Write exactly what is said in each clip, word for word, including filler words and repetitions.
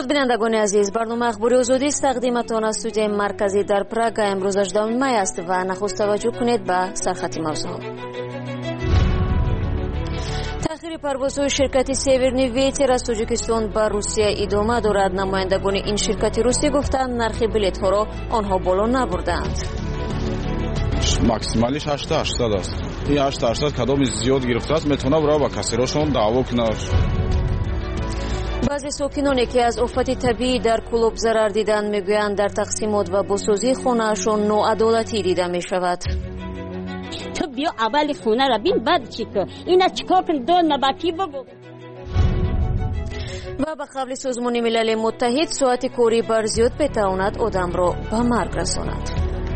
بینندگان عزیز، برنامه اخباری آزادی است تقدیمتان از استودیوی مرکزی در پراگ. امروز هجدهم می است و نخست توجه کنید به سرخط موضوع. تأخیر پروازهای شرکت سیورنی ویتر از تاجیکستان به روسیه ادامه دارد. نمایندگان این شرکت روسی گفتند نرخ بلیط ها را آنها بالا نبردند. ماکسیمالیش هشت تا هشتصد است. این هشت تا هشتصد کدام زیاد گرفته است میتونه برای با کسراشون دعوا کنه. بعضی ساکنانی که از آفت طبیعی در کلوب ضرر دیدند میگویند در تقسیمات و بازسازی خانه‌شان ناعدالتی دیده می شود. تو بیا اول خونه را بین بعد چی کن اینا چیکار کن دو نباکی بگو. و به قبل سازمان ملل متحد ساعت کاری بر زیاد بتواند آدم را به مرگ رساند.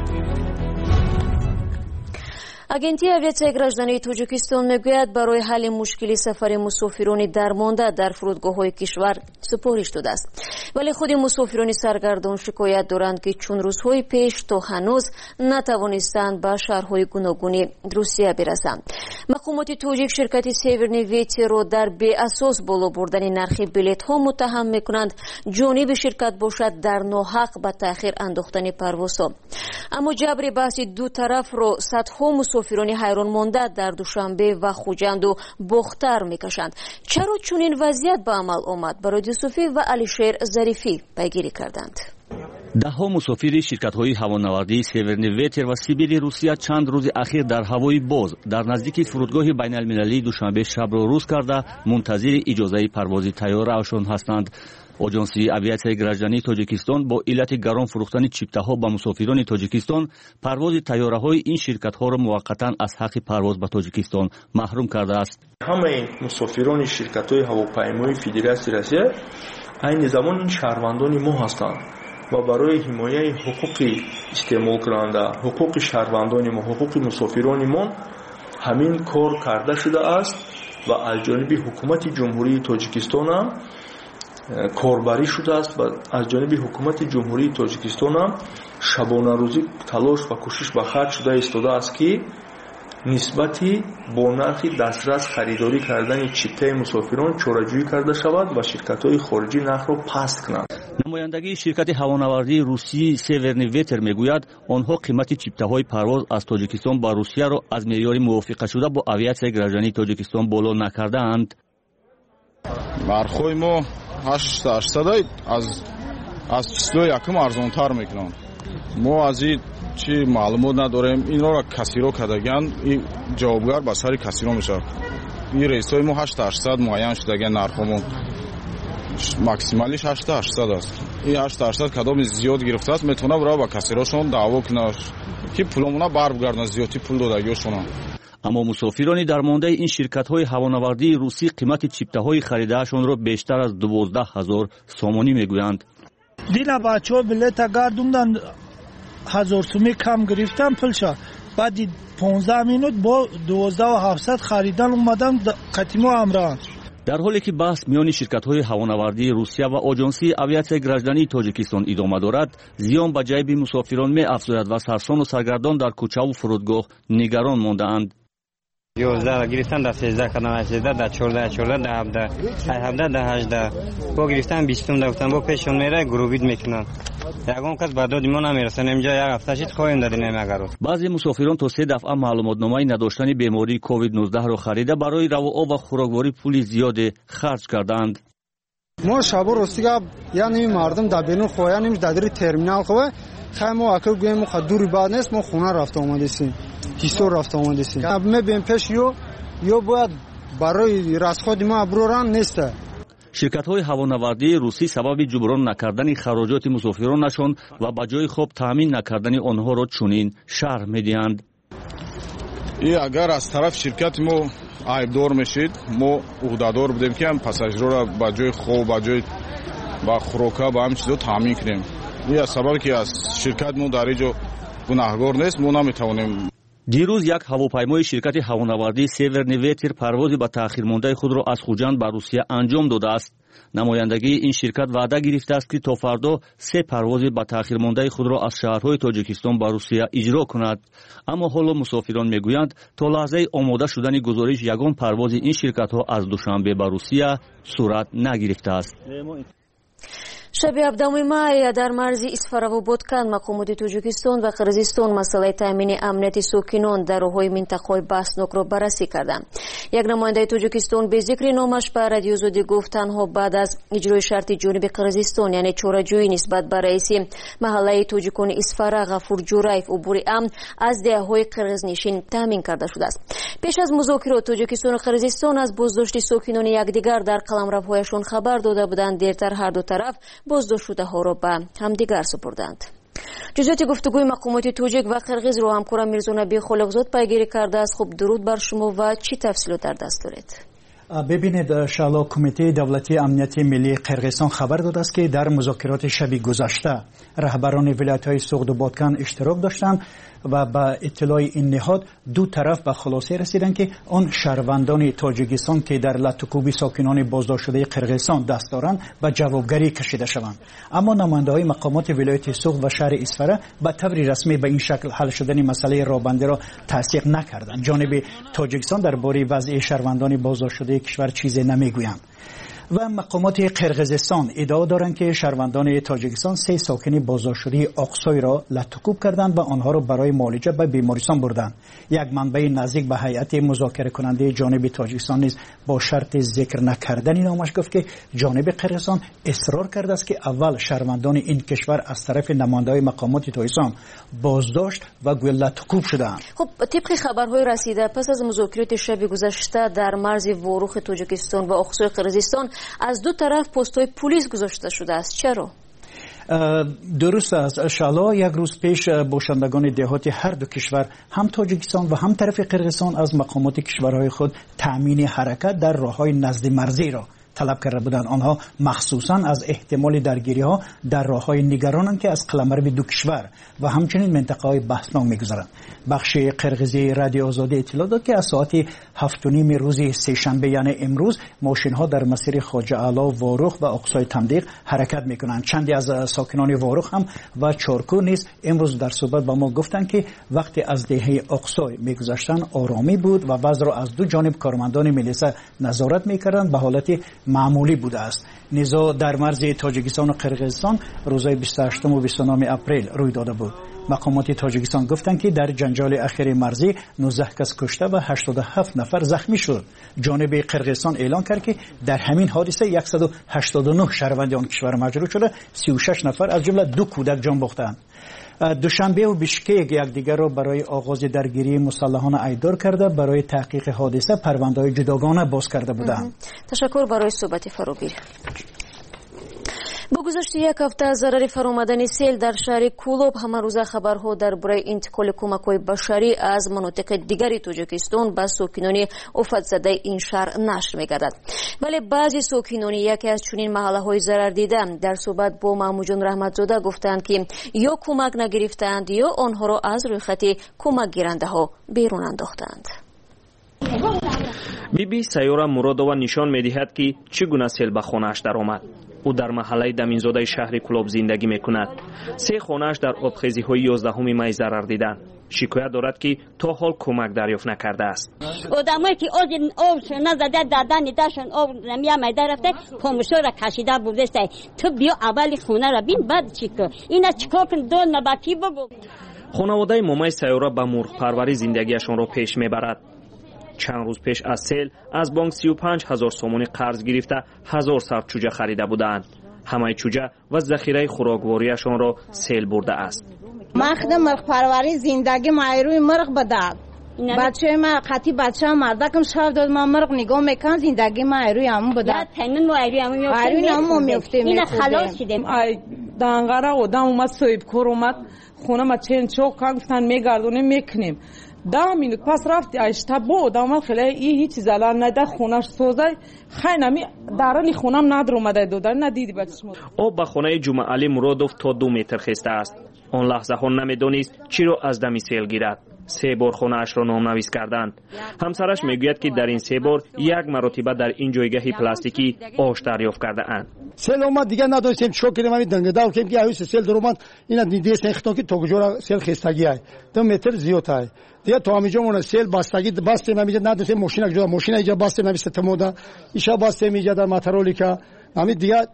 агентии авиатсияи граждании тоҷикистон мегӯяд барои ҳалли мушкили сафари мусофирони дармонда дар фурудгоҳҳои кишвар супориш додааст. вале худи мусофирони саргардон шикоят доранд ки чун рӯзҳои пеш то ҳанӯз натавонистанд ба шаҳрҳои гуногуни русия бирасанд. мақомоти тоҷик ширкати северни ветерро дар беасос боло бурдани нархи билетҳо муттаҳам мекунанд. ҷониби ширкат бошад дар ноҳақ ба таъхир андохтани парвозҳо. аммо ҷабри баҳси ду тарафро садҳо мусофирони ҳайрон монда дар душанбе ва хуҷанду бохтар мекашанд. чаро чунин вазъият ба амал омад? барои суфӣ ва алишер зарифӣ пайгирӣ карданд. даҳҳо мусофири ширкатҳои ҳавонавардии северни ветер ва сибири русия чанд рӯзи ахир дар ҳавои боз дар наздики фурудгоҳи байналмилалии душанбе шабро рӯз карда мунтазири иҷозаи парвози тайёраашон ҳастанд. оҷонсии авиатсияи граждании тоҷикистон бо иллати гарон фурӯхтани чиптаҳо ба мусофирони тоҷикистон парвози тайёраҳои ин ширкатҳоро муваққатан аз ҳаққи парвоз ба тоҷикистон маҳрум кардааст. ҳамаи мусофирони ширкатҳои ҳавопаймоии федератсияи россия айни замон ин шаҳрвандони мо ҳастанд ва барои ҳимояи ҳуқуқи истеъмолкунанда, ҳуқуқи шаҳрвандони мо, ҳуқуқи мусофирони мо ҳамин кор карда шудааст ва аз ҷониби ҳукумати ҷумҳурии тоҷикистон ҳам корбарӣ шудааст ва аз ҷониби ҳукумати ҷумҳурии тоҷикистон ҳам шабонарӯзӣ талош ва кӯшиш ба харҷ шуда истодааст ки нисбати бо нархи дастрас харидорӣ кардани чиптаи мусофирон чораҷӯӣ карда шавад ва ширкатҳои хориҷӣ нархро паст кунанд. намояндагии ширкати ҳавонавардии русии северни ветер мегӯяд онҳо қимати чиптаҳои парвоз аз тоҷикистон ба русияро аз меъёри мувофиқашуда бо авиатсияи граждании тоҷикистон боло накардаанд. нархҳои мо ҳашт та ҳаштсад аз аз числои якум арзонтар мекунанд. мо аз ин чи маълумот надорем. инро касиро кардаган ин ҷавобгар ба сари касиро мешавад. ин рейсҳои мо ҳашт та ҳаштсад муайян шудаган нархҳомо максималиш ҳашт та ҳаштсад аст. ин ҳашт та ҳаштсад кадоми зиёд гирифтааст метавона бара ба касирошон даъво кунад ки пуломона барбигардонад зиёдти пул додагиошонам. аммо мусофирони дармондаи ин ширкатҳои ҳавонавардии русӣ қимати чиптаҳои харидаашонро бештар аз дувоздаҳ ҳазор сомонӣ мегӯянд. дина бачаҳо билета гардундан ҳазор сумӣ кам гирифтан пулша баъди понздаҳ минут бо дувоздаҳу ҳафтсад харидан омадан қатимо амраанд. дар ҳоле ки баҳс миёни ширкатҳои ҳавонавардии русия ва оҷонсии авиатсияи граждании тоҷикистон идома дорад, зиён ба ҷайби мусофирон меафзояд ва сарсону саргардон дар кӯчаву фурудгоҳ нигарон мондаанд. یازده گرفتن در سیزده کردن هشده در چهارده چهارده در هفده هفده در هجده با گرفتن بیستم در گفتن با پیشون میره گروبید میکنن یکم کس به داد ما نمیرسن اینجا یک هفته شد خواهیم دادیم اگر بعضی مسافران تا سه دفعه معلوماتنامه نداشتن بیماری کووید نوزده را خریده برای رواآب و خوراکواری پول زیاد خرج کردند. ما شبو رستیگا یعنی مردم در بینو خواهیم در در ترمینال خواه خیلی ما اکل گویم خود دوری بعد نیست ما خونه رفته آمدیسیم هیستور رفته آمدیسیم می بیم پیش یو یو باید برای رسخود ما ابروران نیسته. شرکت‌های هوانوردی روسی سبب جبران نکردن خراجات مسافرانشان و به جای خوب تامین نکردن آنها را چنین شرح می‌دهند. ای اگر از طرف شرکت ما عیبدار میشید ما عهده‌دار بودیم که هم پاساژیرها را به جای خوب به جای با خوراکا با هم چیزا تامین کنیم. این سبب که از شرکت ما در اینجا گناهگار نیست ما نمیتوانیم. دیروز یک هواپیمای شرکت هوانوردی سیورنی ویتر پروازی با تأخیر مانده خود را از خوجند به روسیه انجام داده است. نمایندگی این شرکت وعده گرفته است که تا فردا سه پرواز با تأخیر مانده خود را از شهرهای تاجیکستان به روسیه اجرا کند. اما حالا مسافران میگویند تا لحظه آماده شدن گزارش یگان پرواز این شرکت ها از دوشنبه به روسیه صورت نگرفته است. شب هفدهم مای در مرز اسفر و بودکان مقامات تاجیکستان و قرقیزستان مسئله تامین امنیت ساکنان در راههای منطقه باسنوک را بررسی کردند. یک نماینده تاجیکستان به ذکر نامش به رادیو آزادی گفت تنها بعد از اجرای شرط جانب قرقیزستان یعنی چاره‌جویی نسبت به رئیس محله تاجیکان اسفر غفور جورایف عبور امن از دهه‌های قرقیزنشین تامین کرده شده است. پیش از مذاکرات تاجیکستان و قرقیزستان از بازداشت ساکنان یکدیگر در قلمروهایشان خبر داده بودند. دیرتر هر دو طرف بازداشت شده ها را به همدیگر سپردند. جزئیات گفتگوی مقامات تاجیک و قرقیز را همکارم میرزا نبی خالقزاد پیگیری کرده است. خوب درود بر شما و چی تفصیلات در دست دارید؟ ببینید، شالا کمیته دولتی امنیتی ملی قرقیزستان خبر داده است که در مذاکرات شب گذشته رهبران ولایت‌های سوغد و بادکان اشتراک داشتند و با اطلاع این نهاد دو طرف به خلاصه رسیدند که آن شهروندان تاجیکستان که در لطوکوبی ساکنان بازداشت شده قرقیزستان دست دارند به جوابگری کشیده شوند. اما نماینده‌های مقامات ولایت سوغد و شهر اسفر به طور رسمی به این شکل حل شدن مسئله رابنده را تصدیق نکردند. جانب تاجیکستان درباره وضع شهروندان بازداشت شده کشور چیزی نمیگویند. و مقامات قرقیزستان ادعا دارند که شهروندان تاجیکستان سه ساکن بازداشت شده آقسای را لطوکوب کردند و آنها را برای معالجه به بیمارستان بردند. یک منبع نزدیک به هیئت مذاکره کننده جانب تاجیکستان نیز با شرط ذکر نکردن نامش گفت که جانب قرقیزستان اصرار کرده است که اول شهروندان این کشور از طرف نماینده‌های مقامات تاجیکستان بازداشت و گویا لطوکوب شدند. خب طبق خبرهای رسیده پس از مذاکرات شب گذشته در مرز واروخ تاجیکستان و آقسای قرقیزستان از دو طرف پست‌های پلیس گذاشته شده است. چرا؟ درست است شالا. یک روز پیش باشندگان دهات هر دو کشور هم تاجیکستان و هم طرف قرقیزستان از مقامات کشورهای خود تأمین حرکت در راه‌های نزد مرزی را طلب کرده بودند. آنها مخصوصاً از احتمال درگیری ها در راه‌های نگرانند که از قلمرو دو کشور و همچنین منطقه‌های بحثناک می‌گذرند. بخش قرقیزی رادیو آزادی اطلاع داد که از ساعت هفت و نیم روز سه‌شنبه یعنی امروز ماشین‌ها در مسیر خواجه اعلی واروخ و آقسای تمدیق حرکت می‌کنند. چندی از ساکنان واروخ هم و چارکو نیز امروز در صحبت با ما گفتند که وقتی از دهه آقسای می‌گذشتند آرامی بود و وضع را از دو جانب کارمندان ملیسا نظارت می‌کردند به حالت معمولی بوده است. نزاع در مرز تاجیکستان و قرقیزستان روزهای بیست و هشت و بیست و نه اپریل روی داده بود. مقامات تاجیکستان گفتند که در جنجال اخیر مرزی نوزده کس کشته و هشتاد و هفت نفر زخمی شد. جانب قرقیزستان اعلان کرد که در همین حادثه صد و هشتاد و نه شهروند آن کشور مجروح شده، سی و شش نفر از جمله دو کودک جان باختند. دوشنبه و بیشکک یکدیگر را برای آغاز درگیری مسلحانه ایدار کرده برای تحقیق حادثه پرونده‌های جداگانه باز کرده بودند. تشکر برای صحبت فراگیر. با گذشت یک هفته از ضرر فرآمدن سیل در شهر کولوب همه روزه خبرها درباره انتقال کمک‌های بشری از مناطق دیگری تاجیکستان به ساکنان آفت زده این شهر نشر می‌گردد. ولی بعضی ساکنان یکی از چنین محله‌های ضرر دیده در صحبت با محمود رحمتزاده گفتند که یا کمک نگرفتند یا آنها را از روی خط کمک گیرنده‌ها بیرون انداختند. بیبی سیاره مرادова نشان می‌دهد که چگونه سیل به خانه‌اش درآمد. او در محله دمینزاده شهر کولوب زندگی میکند. سه خانه‌اش در آبخیزی‌های یازدهم می ضرر دیدند. شکایت دارد که تا حال کمک دریافت نکرده است. آدمایی که آب آب نزده دادن داشتن آب نمیام رفته پاموشا را کشیده بوده است. تو بیا اول خونه را بین بعد چیکار اینا چیکار کن دو نباتی بگو. خانواده مامای سیاره با مرغ پروری زندگیشان را پیش میبرد. چند روز پیش از سیل از بانک سی و پنج هزار سومانی قرض گرفته هزار سر چوجه خریده بودند. همه چوجه و ذخیره خوراکواریشان را سیل برده است. من خود مرغ پروری زندگی مایروی مرغ بداد. بچه ما خاطی بچه مردکم شب داد ما مرغ نگاه میکن زندگی مایروی همون بداد. یا تنن مایروی همون میفته. مایروی همون میفته. اینا خلاص شدیم. ای دانگاره آدم اومد صاحب کار اومد خونه ما چین چوک کن گفتن میگردونیم میکنیم. ده مینوت پس رفتی اشتباه آدم خیلی ای هیچ زلال نده خونش سوزه خیلی درانی خونم ندر اومده دادن ندیدی بچه ما. آب به خانه جمعه علی مرادوف تا دو متر خسته است. آن لحظه ها نمیدونست چی رو از دمی سیل گیرد. سه بار خانه اش را نامنویس کردند. همسرش میگوید که در این سه بار یک مرتبه در این جایگاه پلاستیکی آش دریافت کرده اند. سیل اومد دیگه نداشتیم چوک کنیم همین دنگدال کنیم که ایوس سیل در اومد اینا دیدیش نخطون که توگجورا سیل خستگی های دو متر زیاد های دیگه تو همینجا مون سیل بستگی بستیم همینجا نداشتیم ماشین جدا ماشین اینجا بستیم نمیشه تمودا ایشا بستیم اینجا در ماترولیکا همین دیگه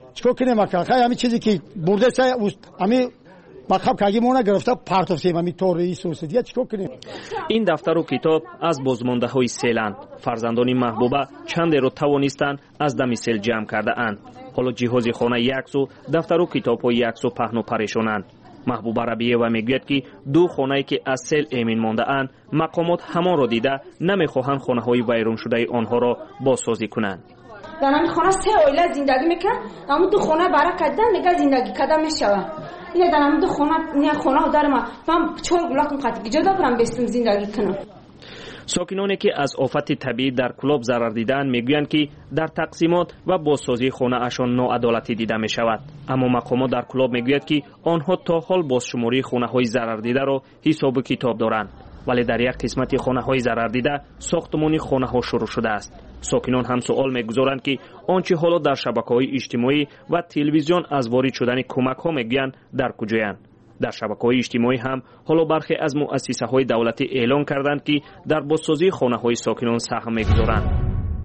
چیکار کنیم اکا خیلی همین چیزی که برده سه همین مخاب کاگی مونه گرفته پارتوفسیم همین طوری سوسیدیا چیکار کنیم. این دفتر و کتاب از بازمانده‌های سیلند. فرزندان محبوبه چند رو توانستند از دم سیل جمع کرده اند. حالا جهاز خانه یک سو، دفتر و کتاب‌های یک سو پهن و پریشانند. محبوبه ربیه و میگوید که دو خانه‌ای که از سیل امین مانده اند، مقامات همان را دیده نمیخواهند خانه‌های ویران شده آنها را بازسازی کنند. در همین خانه سه عائله زندگی میکنن، اما دو خانه برای کردن نگاه زندگی کردن میشوند. این در همین دو خانه نه خانه در ما من چون بلاکم قطعی جدا برم بستم زندگی کنم. ساکنانی که از آفت طبیعی در کلوب ضرر دیدند میگویند که در تقسیمات و بازسازی خانه اشان ناعدالتی دیده می شود. اما مقامات در کلوب میگوید که آنها تا حال بازشماری خانه های ضرر دیده را حساب و کتاب دارند، ولی در یک قسمت خانه های ضرر دیده ساختمانی خانه ها شروع شده است. ساکنان هم سوال میگذارند که آنچه حالا در شبکه‌های اجتماعی و تلویزیون از وارد شدن کمک ها میگویند در کجایند. در شبکه‌های اجتماعی هم حالا برخی از مؤسسه‌های دولتی اعلان کردند که در بازسازی خانه‌های ساکنان سهم می‌گذارند.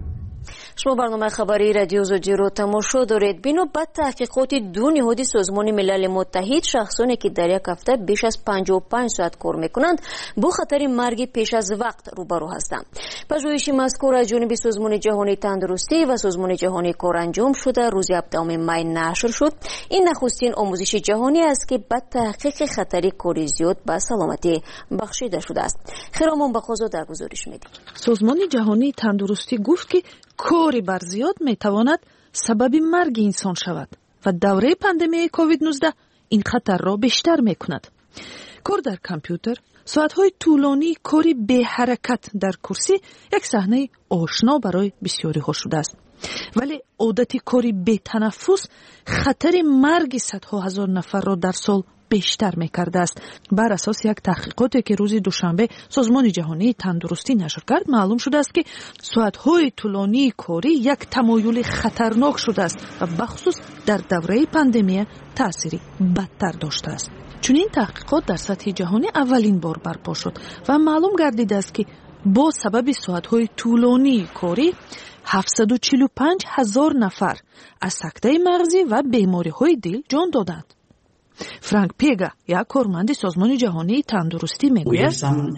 شما برنامه خبری رادیو زودی رو تماشا دارید. بنا به تحقیقات دو نهاد سازمان ملل متحد، شخصانی که در یک هفته بیش از پنجاه و پنج ساعت کار میکنند با خطر مرگ پیش از وقت روبرو هستند. پژوهش مذکور از جانب سازمان جهانی تندرستی و سازمان جهانی کار انجام شده روز هفتم می نشر شد. این نخستین آموزش جهانی است که به تحقیق خطر کار زیاد به سلامتی بخشیده شده است. خیرامون بخوزا در گزارش میدید. سازمان جهانی تندرستی گفت که کاری بر زیاد میتواند سبب مرگ انسان شود و دوره پاندمی کووید نوزده این خطر را بیشتر میکند. کار در کامپیوتر، ساعتهای طولانی کاری به حرکت در کرسی یک صحنه آشنا برای بسیاری ها شده است. ولی عادت کاری به تنفس خطر مرگ صدها هزار نفر را در سال بیشتر میکرده است. بر اساس یک تحقیقاتی که روز دوشنبه سازمان جهانی تندرستی نشر کرد معلوم شده است که ساعتهای طولانی کاری یک تمایل خطرناک شده است و بخصوص در دوره پاندمی تأثیری بدتر داشته است. چون این تحقیقات در سطح جهانی اولین بار برپا شد و معلوم گردیده است که با سبب ساعتهای طولانی کاری هفتصد و چهل و پنج هزار نفر از سکته مغزی و بیماری‌های دل جان دادند. فرانک پیگا، یک کارمند سازمان جهانی تندرستی میگوید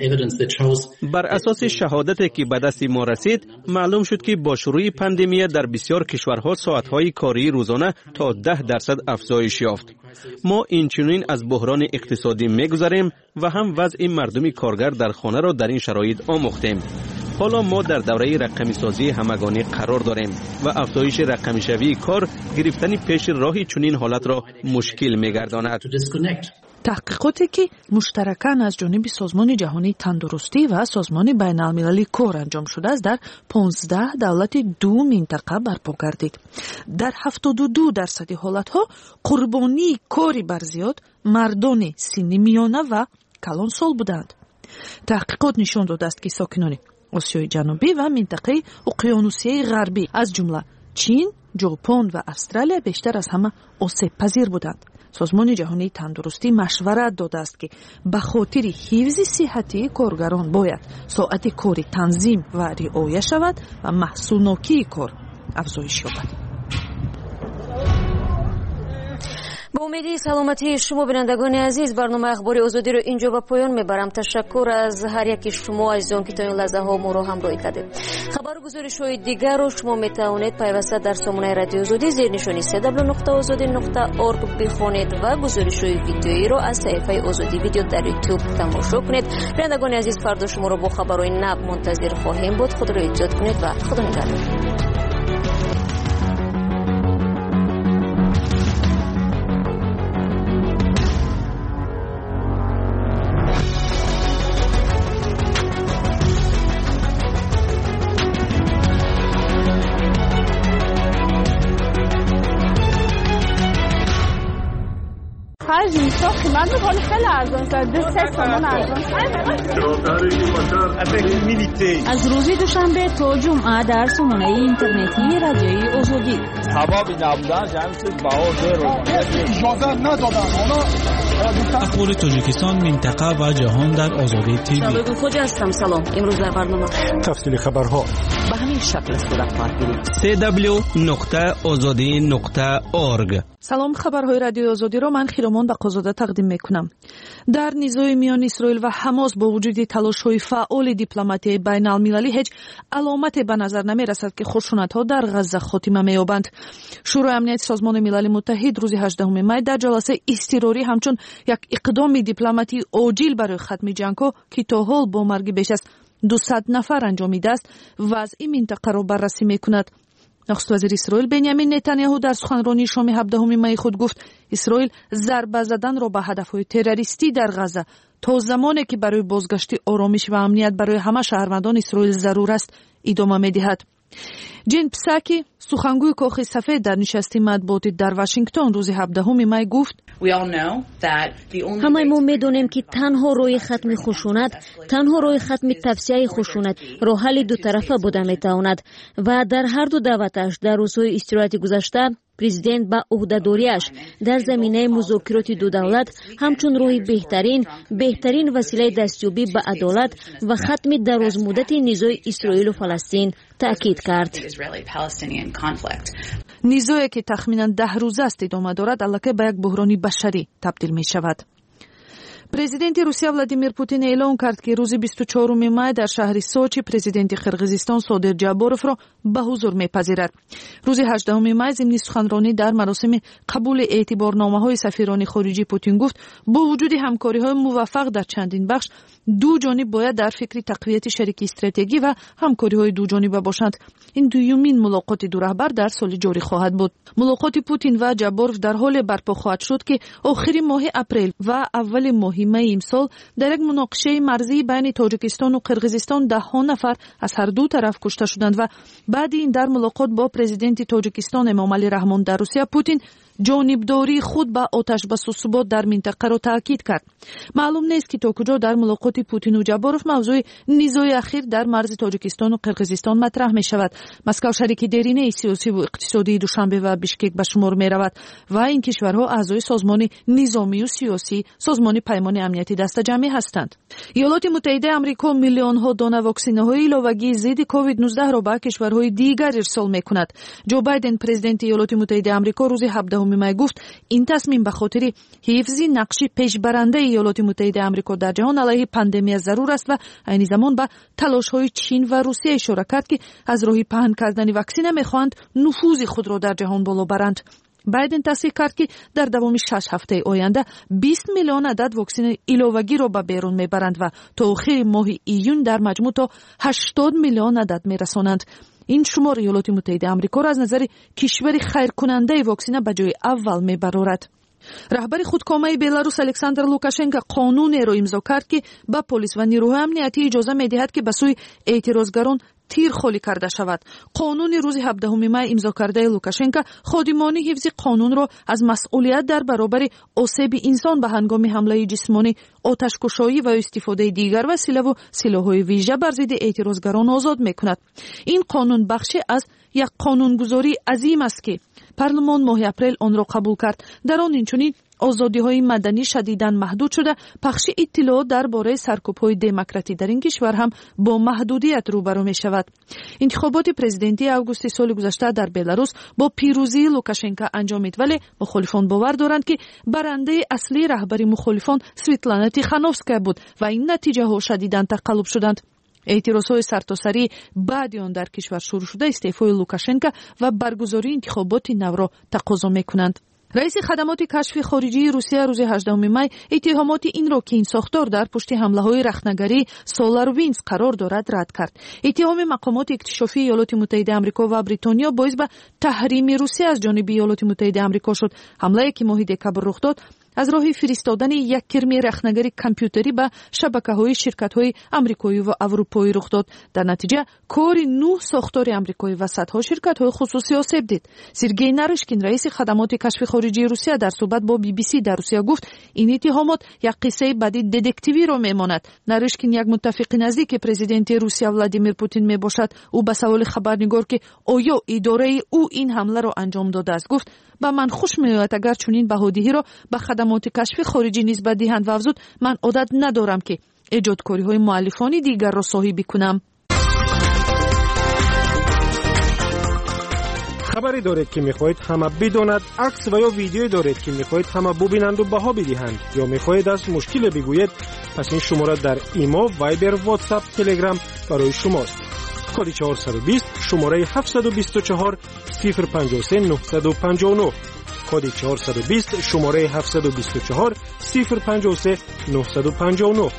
بر اساس شهادتی که به دست ما رسید معلوم شد که با شروع پاندمی در بسیار کشورها ساعتهای کاری روزانه تا ده درصد افزایش یافت. ما اینچنین از بحران اقتصادی میگذریم و هم وضع مردم کارگر در خانه را در این شرایط آموختیم. حالا ما در دوره رقمی سازی همگانی قرار داریم و افزایش رقمی شوی کار گرفتن پیش راهی چنین حالت را مشکل می‌گرداند. تحقیقاتی که مشترکاً از جانب سازمان جهانی تندرستی و سازمان بین المللی کار انجام شده است در پانزده دولت دو منطقه برپا گردید. در هفتاد و دو درصد حالتها قربانی کاری بر زیاد مردان سن میانه و کلانسال بودند. تحقیقات نشان داده است که ساکنان آسیای جنوبی و منطقه اقیانوسیه غربی از جمله چین، ژاپن و استرالیا بیشتر از همه آسیب پذیر بودند. سازمان جهانی تندرستی مشورت داده است که به خاطر حفظ صحتی کارگران باید ساعت کاری تنظیم و رعایت شود و محصولناکی کار افزایش یابد. با امید سلامتی شما بینندگان عزیز، برنامه اخبار آزادی رو اینجا به پایان میبرم. تشکر از هر یکی شما عزیزان که تا این لحظه ها ما رو همراهی کردید. خبر و گزارش های دیگر رو شما میتوانید پیوسته در سامانه رادیو آزادی زیر نشانی سه دبلیو نقطه آزادی نقطه اورگ بخوانید و گزارش های ویدیویی رو از صفحه آزادی ویدیو در یوتیوب تماشا کنید. بینندگان عزیز، فردا شما رو با خبرهای نو منتظر خواهیم بود. خود رو ایجاد کنید و خدا نگهدار. جنسا قیمت میکنه خیلی ارزان ساده سه تومن ارزان از روز دوشنبه تا جمعه در سامانه اینترنتی رادیوی آزادی سبب نبودن جنس بهار رو اجازه ندادن. اخبار تاجیکستان، منطقه و جهان در آزادی تیوی. سلام، کجا هستم؟ سلام. امروز در برنامه تفصیل خبرها. به همین شکل صورت کارگیری. سی دبلیو نقطه آزادی نقطه اورگ. سلام، خبرهای رادیو آزادی را من خیرمان بقازاده تقدیم میکنم. در نزاع میان اسرائیل و حماس با وجود تلاش‌های فعال دیپلماتی بین المللی هیچ علامتی به نظر نمیرسد که خشونت‌ها در غزه خاتمه می‌یابند. شورای امنیت سازمان ملل متحد روز هجدهم می در جلسه اضطراری همچون یک اقدام دیپلماتی عاجل برای ختم جنگ‌ها که تا حال با مرگ بیش از دویست نفر انجامیده است وضع منطقه را بررسی می‌کند. نخست وزیر اسرائیل بنیامین نتانیاهو در سخنرانی شام هفدهم می خود گفت اسرائیل ضربه زدن را به هدف‌های تروریستی در غزه تا زمانی که برای بازگشت آرامش و امنیت برای همه شهروندان اسرائیل ضرور است ادامه می‌دهد. جین پساکی سخنگوی کاخ سفید در نشست مطبوعاتی در واشنگتن روز هفدهم می گفت همه ما میدونیم که تنها روی ختم خشونت، تنها روی ختم توسعه خشونت راه حل دو طرفه بوده میتواند و در هر دو دعوتش در روزهای استراحت گذشته پرزیدنت با عهده‌داریش در زمینه مذاکرات دو دولت همچون روی بهترین بهترین وسیله دستیابی به عدالت و ختم درازمدت نزاع اسرائیل و فلسطین تاکید کرد. نزاعی که تخمینا ده روز است ادامه دارد البته به یک بحران بشری تبدیل می شود. پرزیدنت روسیه ولادیمیر پوتین اعلام کرد که روز بیست و چهارم می در شهر سوچی پرزیدنت قرقیزستان صادر جابروف را به حضور میپذیرد. روز هجدهم می ضمن سخنرانی در مراسم قبول اعتبارنامه‌های سفیران خارجی پوتین گفت با وجود همکاری‌های موفق در چندین بخش دو جانب باید در فکر تقویت شریک استراتژی و همکاری‌های دو جانبه باشند. این دومین ملاقات دو رهبر در سال جاری خواهد بود. ملاقات پوتین و جابروف در حال برپا خواهد شد که آخر ماه اپریل و اول ماه می امسال در یک مناقشه مرزی بین تاجیکستان و قرقیزستان ده ها نفر از هر دو طرف کشته شدند و بعد این در ملاقات با پرزیدنت تاجیکستان امامعلی رحمان در روسیه پوتین جانبداری خود با آتش بس و ثبات در منطقه را تاکید کرد. معلوم نیست که تا کجا در ملاقات پوتین و جابروف موضوع نزاع اخیر در مرز تاجیکستان و قرقیزستان مطرح می شود. مسکو شریک دیرینه سیاسی و اقتصادی دوشنبه و بیشکک به شمار می رود و این کشورها اعضای سازمان نظامی و سیاسی سازمان پیمان امنیتی دست جمعی هستند. ایالات متحده آمریکا میلیون ها دانه واکسین‌های ایلاوگی ضد کووید نوزده را به کشورهای دیگر ارسال می کند. جو بایدن پرزیدنت ایالات متحده آمریکا روز هفدهم می گفت این تصمیم به خاطر حفظ نقش پیشبرنده ایالات متحده آمریکا در جهان علیه پاندمی ضرور است و عین زمان به تلاش‌های چین و روسیه اشاره کرد که از راه پهن کردن واکسن می‌خواهند نفوذ خود را در جهان بالا برند. بایدن تصریح کرد که در دوام شش هفته آینده بیست میلیون عدد واکسن ایلاوگی را به بیرون میبرند و تا آخر ماه ایون در مجموع تا هشتاد میلیون عدد میرسانند. این شمار ایالات متحده آمریکا را از نظر کشور خیرکننده واکسن به جای اول میبرد. رهبر خودکامه بلاروس الکساندر لوکاشنکو قانونی را امضا کرد که به پلیس و نیروهای امنیتی اجازه میدهد که به سوی اعتراضگران تیر خالی کرده شود. قانون روز هفدهم می امضا کرده لوکاشنکو خادمان حفظ قانون را از مسئولیت در برابر آسیب انسان به هنگام حمله جسمانی، آتش‌کشایی و استفاده دیگر وسیله و سلاح‌های ویژه بر ضد اعتراضگران آزاد می‌کند. این قانون بخشی از یک قانونگذاری عظیم است که پارلمان ماه اپریل آن را قبول کرد. در آن اینچنین آزادی‌های مدنی شدیداً محدود شده، پخش اطلاعات درباره سرکوب‌های دموکراتی در این کشور هم با محدودیت روبرو می‌شود. انتخابات پرزیدنتی آگوست سال گذشته در بلاروس با پیروزی لوکاشنکو انجامید، ولی مخالفان باور دارند که برنده اصلی رهبری مخالفان سویتلانا تیخانوفسکا بود و این نتیجه‌ها شدیداً تقلب شدند. اعتراضهای سرتاسری بعد آن در کشور شروع شده استعفای لوکاشنکو و برگزاری انتخابات نو را تقاضا می‌کنند. رئیس خدمات کشف خارجی روسیه روز هجدهم می اتهامات این را که این ساختار در پشت حمله‌های رخنه‌گری سولاروینز قرار دارد رد کرد. اتهام مقامات اکتشافی ایالات متحده آمریکا و بریتانیا باعث به تحریم روسیه از جانب ایالات متحده آمریکا شد. حمله‌ای که ماه دکبر رخ داد از راه فرستادن یک کرم رخنه‌گری کامپیوتری به شبکه‌های شرکت‌های آمریکایی و اروپایی رخ داد. در نتیجه کار نه ساختار آمریکایی و صدها شرکت‌های خصوصی آسیب دید. سرگئی نارشکین رئیس خدمات کشف خارجی روسیه در صحبت با بی بی سی در روسیه گفت این اتهامات یک قصه بدی ددکتیوی را میماند. نارشکین یک متفق نزدیک پرزیدنت روسیه ولادیمیر پوتین میباشد. او به سوال خبرنگار که آیا اداره او این حمله را انجام داده است گفت با من خوش میآید اگر چنین بهادی‌ای را به خدمات کشف خارجی نسبت دهند و افزود من عادت ندارم که ایجادکاری‌های مؤلفان دیگر را صاحبی کنم. خبری دارید که میخواهید همه بداند، عکس و یا ویدیویی دارید که میخواهید همه ببینند و بها بدهند، یا میخواهید از مشکل بگویید، پس این شماره در ایمو، وایبر، واتساپ، تلگرام برای شماست. کد چهارصد و بیست شماره هفتصد و بیست و چهار صفر پنجاه و سه نهصد و پنجاه و نه. کد چهارصد و بیست شماره هفتصد و بیست و چهار صفر پنجاه و سه نهصد و پنجاه و نه.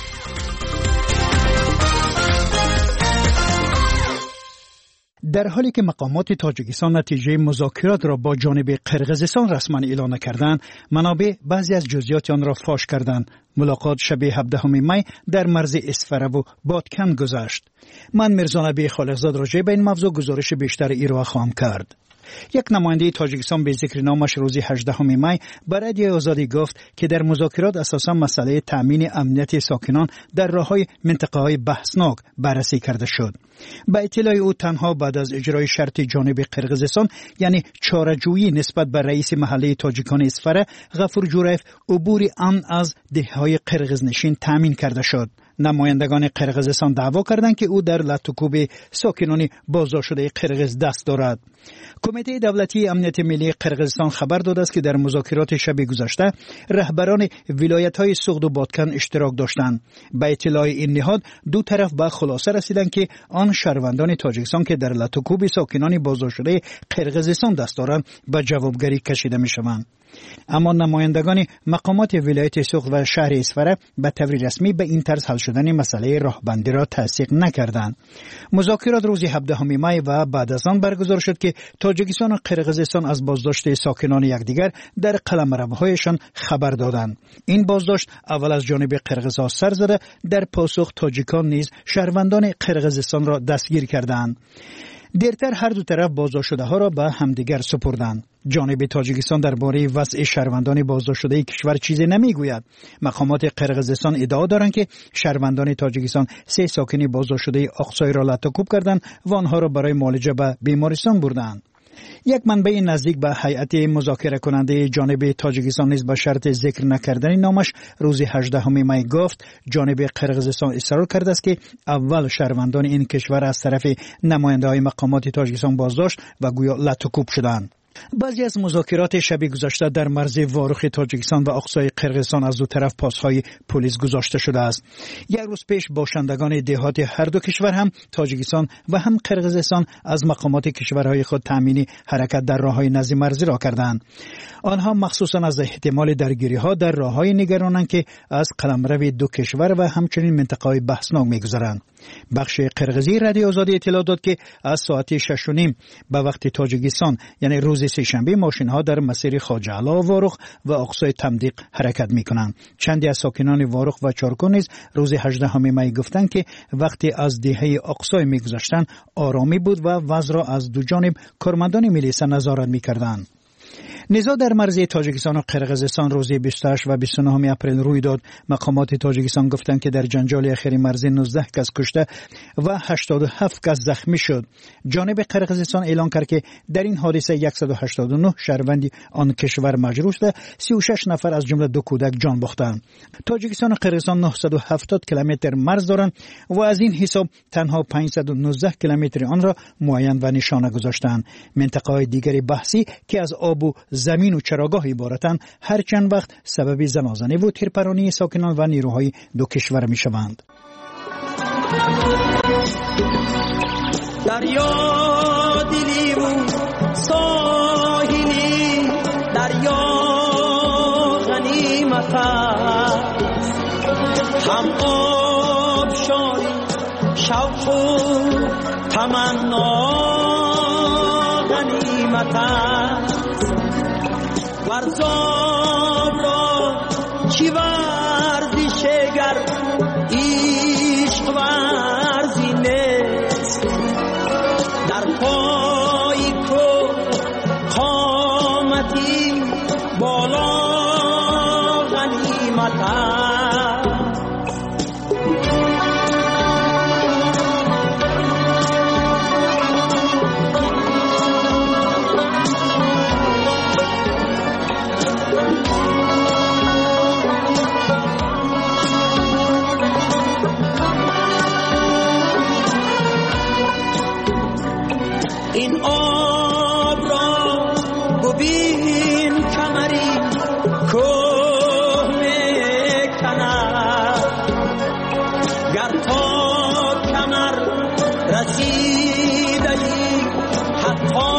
در حالی که مقامات تاجیکستان نتیجه مذاکرات را با جانب قرقیزستان رسما اعلام کردند، منابع بعضی از جزئیات آن را فاش کردند. ملاقات شب هفدهم می در مرز اسفره و بادکن گذشت. من میرزا نبی خالقزاد راجع به این موضوع گزارش بیشتر ارائه خواهم کرد. یک نماینده تاجیکستان به ذکر نامش روز هجدهم می به رادیو آزادی گفت که در مذاکرات اساساً مسئله تامین امنیت ساکنان در راه‌های منطقه‌های بحثناک بررسی کرده شد. با اطلاع او تنها بعد از اجرای شرط جانب قرقیزستان یعنی چاره‌جویی نسبت به رئیس محله تاجیکان اسفره غفور جوریف عبور امن از دهه‌های قرقیزنشین تامین کرده شد. نمایندگان قرقیزستان دعوا کردند که او در لطوکوب ساکنان بازداشت شده قرقیز دست دارد. کمیته دولتی امنیت ملی قرقیزستان خبر داده است که در مذاکرات شب گذشته رهبران ولایت‌های سغد و بادکن اشتراک داشتند. با اطلاع این نهاد دو طرف به خلاصه رسیدند که آن شهروندان تاجیکستان که در لطوکوب ساکنان بازداشت شده قرقیزستان دست دارند به جوابگری کشیده می‌شوند. اما نمایندگان مقامات ولایت سغد و شهر اسفره به طور رسمی به این طرز حل شدن مسئله راهبندی را تصدیق نکردند. مذاکرات روز هفدهم می و بعد از آن برگزار شد که تاجیکستان و قرقیزستان از بازداشت ساکنان یکدیگر در قلمروهایشان خبر دادند. این بازداشت اول از جانب قرقیزها سر زده، در پاسخ تاجیکان نیز شهروندان قرقیزستان را دستگیر کردند. دیرتر هر دو طرف بازداشت شده ها را به همدیگر سپردند. جانب تاجیکستان درباره وضع شهروندان بازداشت شده کشور چیزی نمیگوید. مقامات قرقیزستان ادعا دارند که شهروندان تاجیکستان سه ساکن بازداشت شده اقصای را لطوکوب کردند و آنها را برای معالجه به بیمارستان بردند. یک منبع نزدیک به هیئت مذاکره کننده جانب تاجیکستان نیز به شرط ذکر نکردن نامش روز هجدهم می گفت جانب قرقیزستان اصرار کرده است که اول شهروندان این کشور از طرف نماینده‌های مقامات تاجیکستان بازداشت و گویا لطوکوب شدند. بعضی از مذاکرات شب گذشته در مرز واروخ تاجیکستان و اقصای قرقیزستان از دو طرف پاسهای پلیس گذاشته شده است. یک روز پیش باشندگان دهات هر دو کشور هم تاجیکستان و هم قرقیزستان از مقامات کشورهای خود تامین حرکت در راههای نزد مرزی را کردند. آنها مخصوصا از احتمال درگیری‌ها در راههای نگرانند که از قلمرو دو کشور و همچنین منطقه‌های بحثناک می‌گذرند. بخش قرقیزی رادیو آزادی اطلاع داد که از ساعت شش و نیم به وقت تاجیکستان یعنی روز سه‌شنبه ماشین‌ها در مسیر خواجه علا واروخ و اقصای تمدیق حرکت می‌کنند. چندی از ساکنان واروخ و چارکون نیز روز هجدهم می گفتند که وقتی از دهه اقصای می‌گذشتند آرامی بود و وضع را از دو جانب کارمندان میلیسا نظارت می‌کردند. نزاع در مرز تاجیکستان و قرقیزستان روز بیست و هشت و بیست و نه اپریل روی داد. مقامات تاجیکستان گفتند که در جنجال اخیر مرزی نوزده کس کشته و هشتاد و هفت کس زخمی شد. جانب قرقیزستان اعلان کرد که در این حادثه صد و هشتاد و نه شهروندی آن کشور مجروح شده، سی و شش نفر از جمله دو کودک جان باختند. تاجیکستان و قرقیزستان نهصد و هفتاد کیلومتر مرز دارند و از این حساب تنها پانصد و نوزده کیلومتر آن را معین و نشانه گذاشتند. منطقه‌های دیگری بحثی که از آب و زمین و چراگاه عبارتند هر چند وقت سبب زمازنی و تیرپرانی ساکنان و نیروهای دو کشور می شوند. دریا دلی و ساحلی دریا غنیمت است، هم آب شاری شوق و تمنا غنیمت است. ورزاب را چی ورزشگر عشق ورزی نیست، در پای کو قامتی بالا غنیمت است. این آب رسیده حتی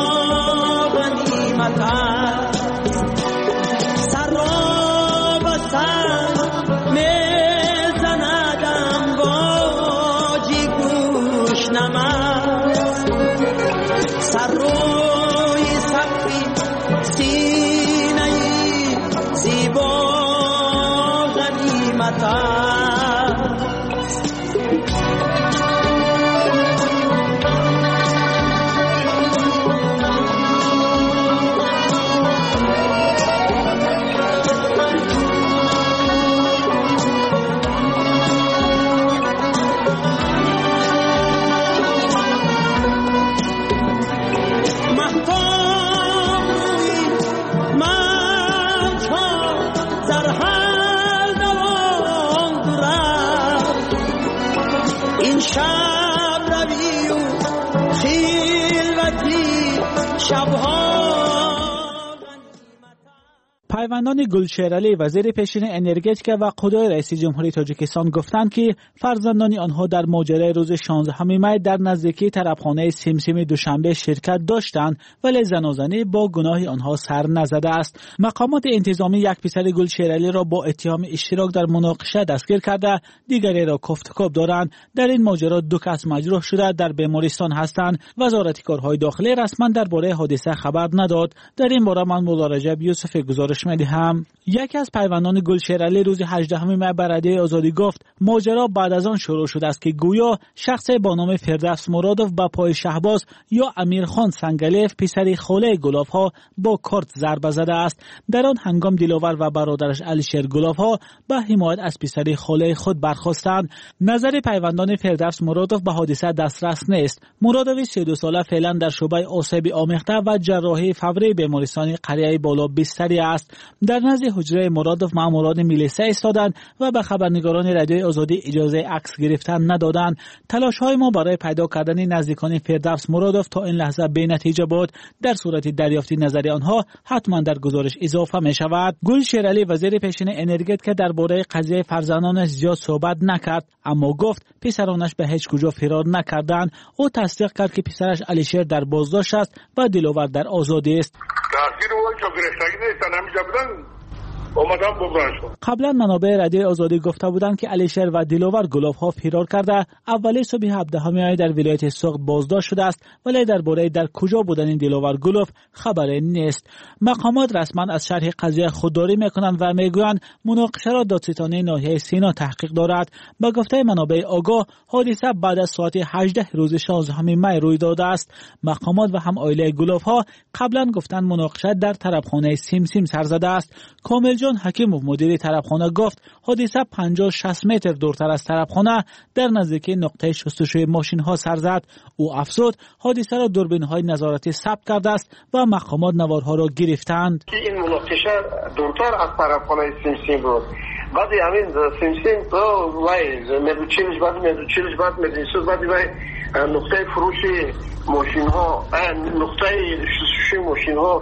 غنیمت است سر را به سر میزند امواجی گوش نمست سر روی سقفی سینه زیبا غنیمت است پایوندان گلشیرعلی وزیر پیشین انرژتیک و قدای رئیس جمهوری تاجیکستان گفتند که فرزندان آنها در ماجرای روز شانزدهم می در نزدیکی طرفخانه سیمسیم دوشنبه شرکت داشتند ولی زنازنی با گناه آنها سر نزده است. مقامات انتظامی یک پسر گلشیرعلی را با اتهام اشتراک در مناقشه دستگیر کرده، دیگری را کوفتکوب دارند. در این ماجرا دو کس مجروح شده در بیمارستان هستند. وزارت کارهای داخلی رسما درباره حادثه خبر نداد. در این باره من مولا رجب یوسف گزارش می‌دهم. یکی از پیوندان گلشیرعلی روز هجدهم می به رادیوی آزادی گفت ماجرا بعد از آن شروع شده است که گویا شخصی با نام فردوس مرادوف به پای شهباز یا امیرخان سنگلیف پسر خاله گلاب‌ها با کارت ضربه زده است. در آن هنگام دلاور و برادرش علیشیر گلاب‌ها به حمایت از پسر خاله خود برخاستند. نظر پیوندان فردوس مرادوف به حادثه دسترس نیست. مرادوف سی و دو ساله فعلا در شعبه آسیب آمیخته و جراحی فوری بیمارستان قریه بالا بستری است. در نزد حجره مرادوف ماموران میلیسه ایستادند و به خبرنگاران رادیوی آزادی اجازه عکس گرفتن ندادند. تلاش‌های ما برای پیدا کردن نزدیکان فردوس مرادوف تا این لحظه بی نتیجه بود. در صورت دریافت نظر آنها حتما در گزارش اضافه می شود. گلشیرعلی وزیر پیشین انرژتیک درباره قضیه فرزندانش زیاد صحبت نکرد، اما گفت پسرانش به هیچ کجا فرار نکردند. او تصدیق کرد که پسرش علیشیر در بازداشت است و دلاور در آزادی است. قبلا منابع رادیوی آزادی گفته بودند که علیشیر و دلاور گلاب‌ها فرار کرده. اولی صبح هفدهم می در ولایت سوخت بازداشت شده است، ولی درباره در کجا بودن این دلاور گلاب خبری نیست. مقامات رسما از شرح قضیه خودداری میکنند و میگویند مناقشه را دادستانی ناحیه سینا تحقیق دارد. با گفته منابع آگاه حادثه بعد از ساعت هجده روز شانزدهم می روی داده است. مقامات و هم عائله گلاب‌ها قبلا گفتند مناقشه در طرفخانه سیمسیم سر زده است. کامل جان حکیموف مدیر طرفخانه گفت حادثه پنجاه شصت متر دورتر از طرفخانه در نزدیکی نقطه شستشوی ماشین ها سر زد. او افزود حادثه را دوربین های نظارتی ثبت کرده است و مقامات نوارها را گرفتند. این مناقشه دورتر از طرفخانه سیمسیم بود. بعد همین سیمسیم تو وای مدوچیلش بعد مدوچیلش بعد مدرسه بعد وای نقطه فروش ماشین ها نقطه شستشوی ماشین ها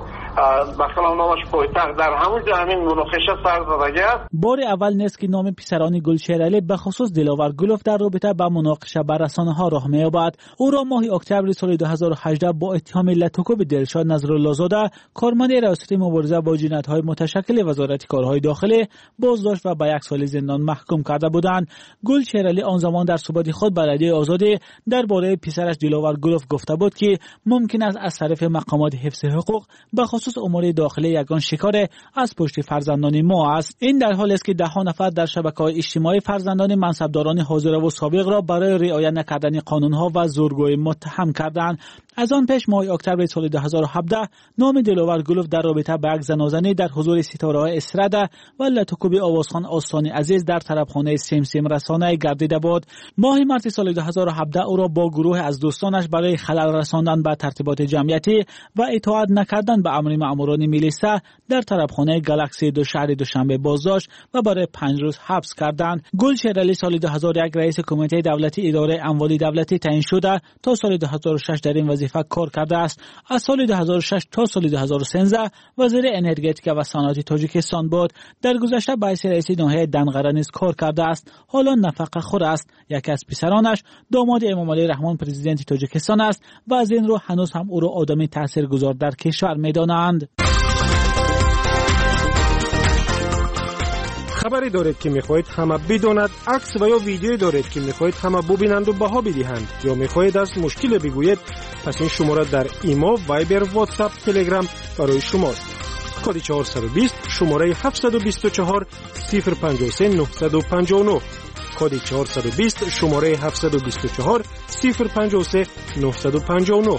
بخلا نامش پایتخت در همون جا همین مناقشه سر زده است. بار اول نیست که نام پسران گلشیرعلی به خصوص دلاور گلوف در رابطه با مناقشه بر رسانه‌ها راه می‌یابد. او را ماه اکتبر سال دو هزار و هجده با اتهام لطکوب دلشاد نظرالله زاده کارمند ریاست مبارزه با جنایت‌های متشکل وزارت کارهای داخلی بازداشت و به یک سال زندان محکوم کرده بودند. گلشیرعلی آن زمان در صحبت خود با رادیوی آزادی درباره پسرش دلاور گلوف گفته بود که ممکن است از طرف مقامات حفظ حقوق به خصوص امور داخلی یگان شکار از پشت فرزندان ما است. این در حالی است که ده ها نفر در شبکه‌های اجتماعی فرزندان منصبداران حاضر و سابق را برای رعایت نکردن قانون‌ها و زورگویی متهم کردند. از آن پیش ماه اکتبر سال دو هزار و هفده نام دلاور گلوف در رابطه با یک زنازنی در حضور ستاره‌های استراده و لطکوب آوازخان آستان عزیز در طرفخانه سیمسیم رسانه گردیده بود. ماه مارس سال دو هزار و هفده او را با گروه از دوستانش برای خلل رساندن به ترتیبات جمعیتی و اطاعت نکردن به امر مأموران میلیسا در طرفخانه گالاکسی دو شهر دوشنبه بازداشت و برای پنج روز حبس کردند. گلشیرعلی سال دو هزار و یک رئیس کمیته دولتی اداره اموال دولتی تعیین شده تا سال دو هزار و شش در این وظیفه وظیفه کار کرده است. از سال دو هزار و شش تا سال دو هزار و سیزده وزیر انرژتیک و صنعت تاجیکستان بود. در گذشته به حیث رئیس ناحیه دنقره نیز کار کرده است. حالا نفقه خور است. یکی از پسرانش داماد امامعلی رحمان پرزیدنت تاجیکستان است و از این رو هنوز هم او را آدمی تاثیرگذار در کشور می‌دانند. خبری دارید که میخواهید همه بداند، عکس و یا ویدیویی دارید که میخواهید همه ببینند و بها بدهند یا میخواهید از مشکل بگویید، پس این شماره در ایمو، وایبر، واتساپ، تلگرام برای شماست. کد چهارصد و بیست شماره هفتصد و بیست و چهار صفر پنجاه و سه نهصد و پنجاه و نه. کد چهارصد و بیست شماره هفتصد و بیست و چهار صفر پنجاه و سه نهصد و پنجاه و نه.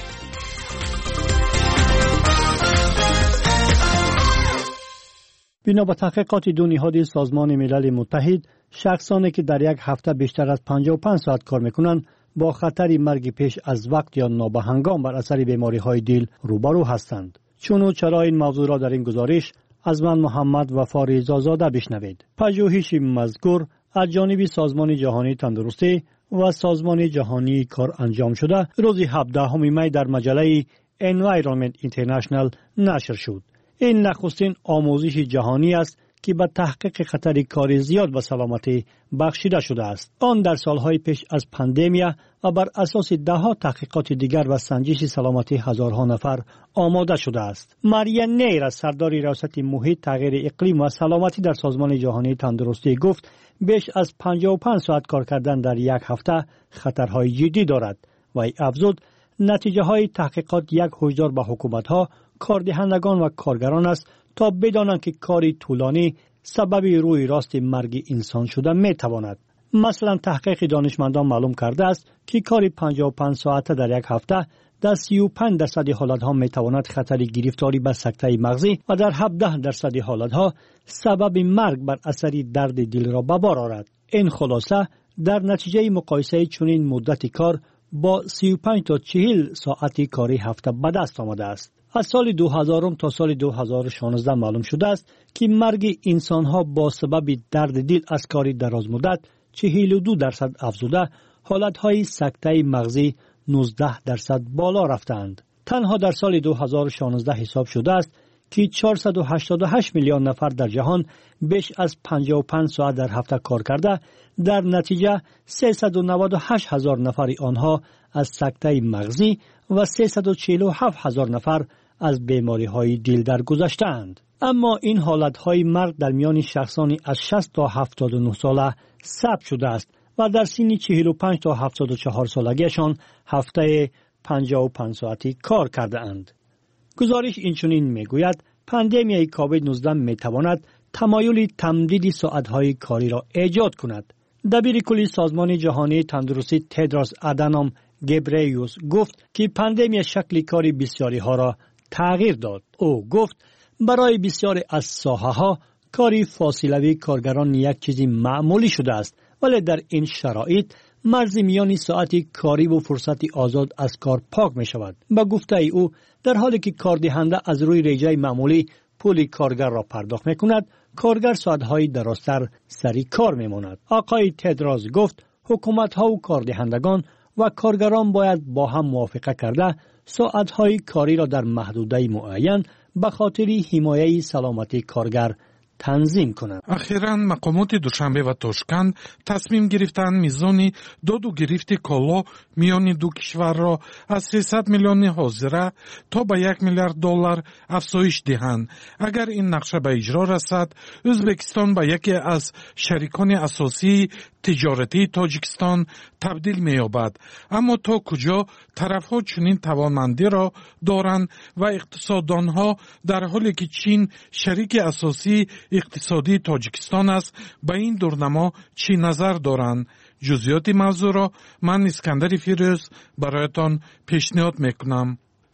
بنا به تحقیقات دو نهاد سازمان ملل متحد، شخصانی که در یک هفته بیشتر از پنجاه و پنج ساعت کار میکنند با خطر مرگ پیش از وقت یا نابهنگام بر اثر بیماری های دل روبرو هستند. چون و چرا این موضوع را در این گزارش از من محمد وفا رضازاده بشنوید. پژوهش مذکور از جانب سازمان جهانی تندرستی و سازمان جهانی کار انجام شده روز هفدهم می در مجله Environment International نشر شد. این نخستین آموزش جهانی است که به تحقیق خطر کاری زیاد به سلامتی بخشیده شده است. آن در سالهای پیش از پاندمیا و بر اساس ده ها تحقیقات دیگر و سنجش سلامتی هزارها نفر آماده شده است. ماریا نیر از سردار ریاست محیط، تغییر اقلیم و سلامتی در سازمان جهانی تندرستی گفت بیش از پنجاه و پنج ساعت کار کردن در یک هفته خطرهای جدی دارد و ای افزود نتیجه های تحقیقات یک هشدار به حکومت ها، کاردهندگان و کارگران است تا بدانند که کاری طولانی سبب روی راست مرگ انسان شده می تواند. مثلا تحقیق دانشمندان معلوم کرده است که کاری پنجاه و پنج ساعته در یک هفته در سی و پنج درصد حالتها می تواند خطر گرفتاری به سکته مغزی و در هفده درصد حالتها سبب مرگ بر اثر درد دل را به بار آورد. این خلاصه در نتیجه مقایسه چنین مدت کار با سی و پنج تا چهل ساعتی کاری هفته به دست آمده است. از سال دو هزار تا سال دو هزار و شانزده معلوم شده است که مرگ انسانها با سبب درد دل از کاری دراز مدت چهل و دو درصد افزوده، حالتهای سکته مغزی نوزده درصد بالا رفتند. تنها در سال دو هزار و شانزده حساب شده است که چهارصد و هشتاد و هشت میلیون نفر در جهان بیش از پنجاه و پنج ساعت در هفته کار کرده، در نتیجه سیصد و نود و هشت هزار نفر آنها از سکته مغزی و سیصد و چهل و هفت هزار نفر از بیماری های دل درگذشتند. اما این حالت های مرگ در میان شخصانی از شصت تا هفتاد و نه ساله ثبت شده است و در سن چهل و پنج تا هفتاد و چهار سالگیشان هفته پنجاه و پنج ساعتی کار کرده اند. گزارش اینچنین میگوید پاندمیای کووید نوزده میتواند تمایل تمدید ساعت‌های کاری را ایجاد کند. دبیر کلی سازمان جهانی تندرستی تدروس آدانوم گبریوس گفت که پاندمی شکل کاری بسیاری ها را تغییر داد. او گفت برای بسیاری از ساحه‌ها کاری فاصلوی کارگران یک چیزی معمولی شده است، ولی در این شرایط مرز میان ساعتی کاری و فرصت آزاد از کار پاک می شود. با گفته ای او در حالی که کاردهنده از روی ریجه معمولی پول کارگر را پرداخت می کند، کارگر ساعتهای درازتر سری کار می ماند. آقای تدروس گفت حکومت ها و کاردهندگان و کارگران باید با هم موافقه کرده ساعتهای کاری را در محدوده معین به خاطر حمایت سلامتی کارگر تنظیم کنند. اخیراً مقامات دوشنبه و تاشکند تصمیم گرفتند میزان داد و گرفت کالا میان دو کشور را از سیصد میلیون حاضره تا به یک میلیارد دلار افزایش دهند. اگر این نقشه به اجرا رسد، ازبکستان به یکی از شریکان اساسی تجارتی تاجیکستان تبدیل می‌یابد. اما تا کجا طرف‌ها چنین توانمندی را دارند و اقتصاددان‌ها در حالی که چین شریک اساسی اقتصادی تاجیکستان است به این دورنما چی نظر دارند؟ جزئیات موضوع را من اسکندر فیروز برایتان پیشنهاد میکنم.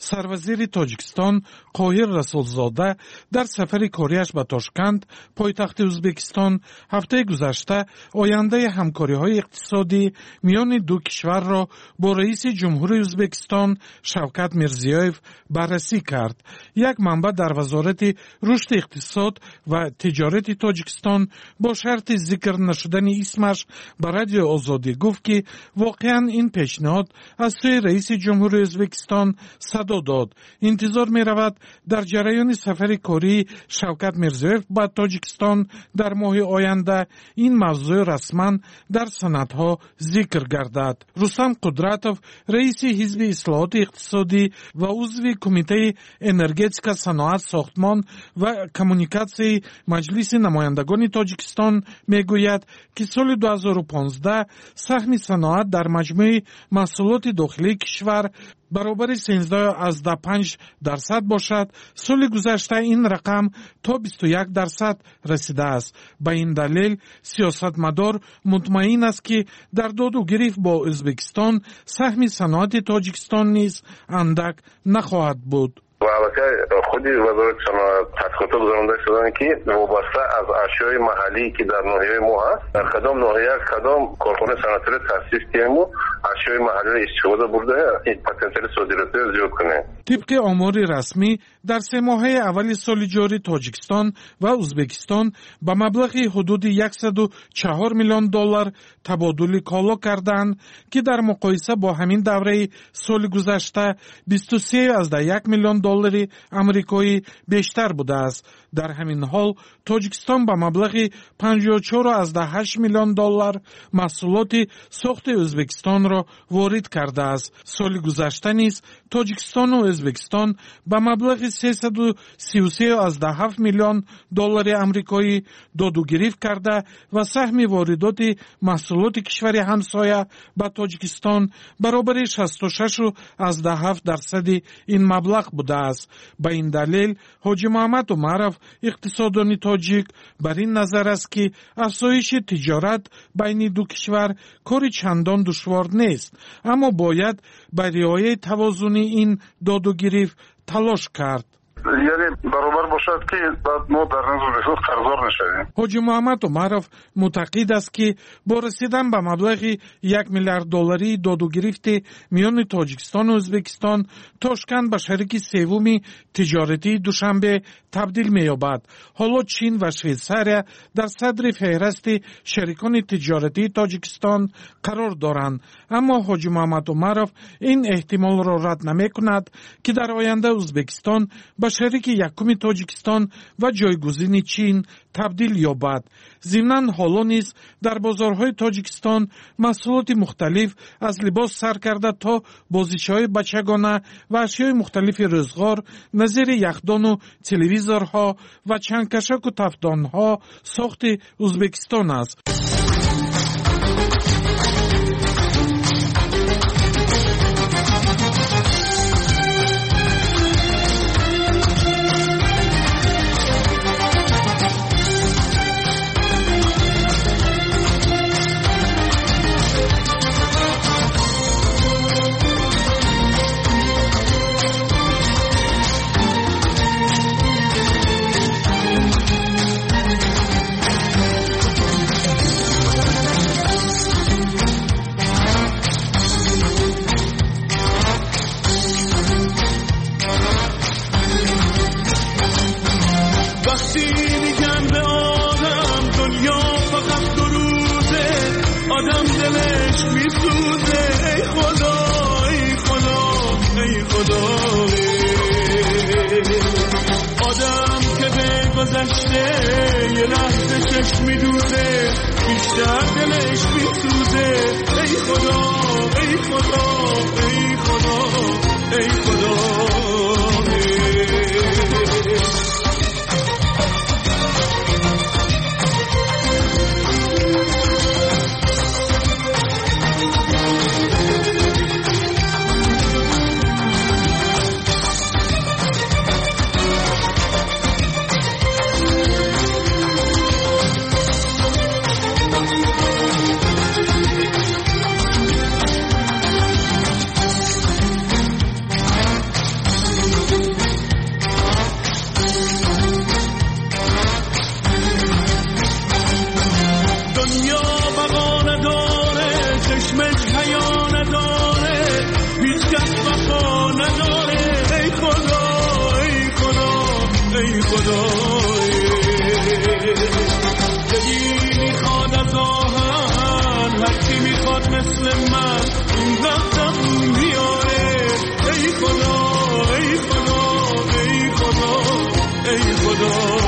сарвазири Тоҷикистон Қоҳир Расулзода дар сафари корияш ба Тошканд, пойтахти Ӯзбекистон, ҳафтаи гузашта ояндаи ҳамкориҳои иқтисодӣ миёни ду кишварро бо раиси ҷумҳури Ӯзбекистон Шавкат Мирзиёев баррасӣ кард. Як манбаъ дар вазорати рушди иқтисод ва тиҷорати Тоҷикистон бо шарти зикр нашудани исмаш ба радиои Озодӣ гуфт, ки воқеан ин пешниҳод аз сӯи раиси ҷумҳури Ӯзбекистон садо дод. Интизор меравад дар ҷараёни сафари кории Шавкат Мирзиёев ба Тоҷикистон дар моҳи оянда ин мавзӯъ расман дар санадҳо зикр гардад. Рустам Қудратов, раиси ҳизби ислоҳоти иқтисодӣ ва узви кумитаи энергетика, саноат, сохтмон ва коммуникатсияи Маҷлиси намояндагони Тоҷикистон мегӯяд, ки соли ду ҳазору понздаҳ саҳми саноат дар маҷмӯи маҳсулоти дохилии кишвар баробари сенздаҳ азда панҷ дарсад бошад. соли гузашта ин рақам то бисту як дарсад расидааст. Ба ин далел сиёсатмадор мутмаин аст, ки дар доду гирифт бо Ӯзбекистон саҳми саноати Тоҷикистон низ андак нахоҳад буд. البته خودی وزارت صنعت تحقیقات گزارنده شدن که وابسته از اشیای محلی که در ناحیه ما هست در کدام ناحیه کدام کارخانه صنعتی را تأسیس کردیم و اشیای محلی را استفاده برده این پتانسیل صادراتی را زیاد کنیم. طبق آماری رسمی در سه ماهه اولی سال جاری تاجیکستان و ازبکستان با مبلغ حدود صد و چهار میلیون دلار تبادل کالا کردند که در مقایسه با همین دوره سال گذشته بیست و سه ازده یک میلیون دلاری آمریکایی بیشتر بوده است. در همین حال تاجیکستان با مبلغ پنجاه و چهار ازده هشت میلیون دلار محصولات ساخت ازبکستان را وارد کرده است. سال گذشته نیز تاجیکستان و ازبکستان با مبلغ سیصد و سی و سه ازده هفت میلیون دلار آمریکایی دادو گرفت کرده و سهم واردات محصولات کشور همسایه با تاجیکستان برابر شصت و شش ازده هفت درصد این مبلغ بوده است. با این دلیل حاجی محمد عمرов اقتصاددانی تاجیک بر این نظر است که افزایش تجارت بین دو کشور کاری چندان دشوار نیست، اما باید به رعایت توازن این دادو گرفت تلاش کرد. یعنی برابر باشد که بعد ما در نظر خود قرضدار نشویم. حاجی محمد عمرов معتقد است که با رسیدن به مبلغ یک میلیارد دلاری دادو گرفت میان تاجیکستان و ازبکستان، تاشکند به شریک سوم تجارتی دوشنبه تبدیل می‌یابد. حالا چین و شویساریا در صدر فهرست شریکان تجارتی تاجیکستان قرار دارند، اما حاجی محمد عمرов این احتمال را رد نمی‌کند که در آینده ازبکستان به شریک یکم تاجیکستان و جایگزین چین تبدیل یابد. ضمناً حالا نیز در بازارهای تاجیکستان محصولات مختلف از لباس سرکرده تا بازیچه‌های بچگانه و اشیای مختلف روزگار نظیر یخدان و تلویزورها و چنگکشک و تفدانها ساخت ازبکستان است. یه لحظه چشم میدوزه بیشتر دلش میسوزه. ای خدا ای خدا ای خدا ای خدا خدای دلی میخواد از آهن هرکی میخواد مثل من این وقتم بیاره ای خدا ای خدا ای خدا ای خدا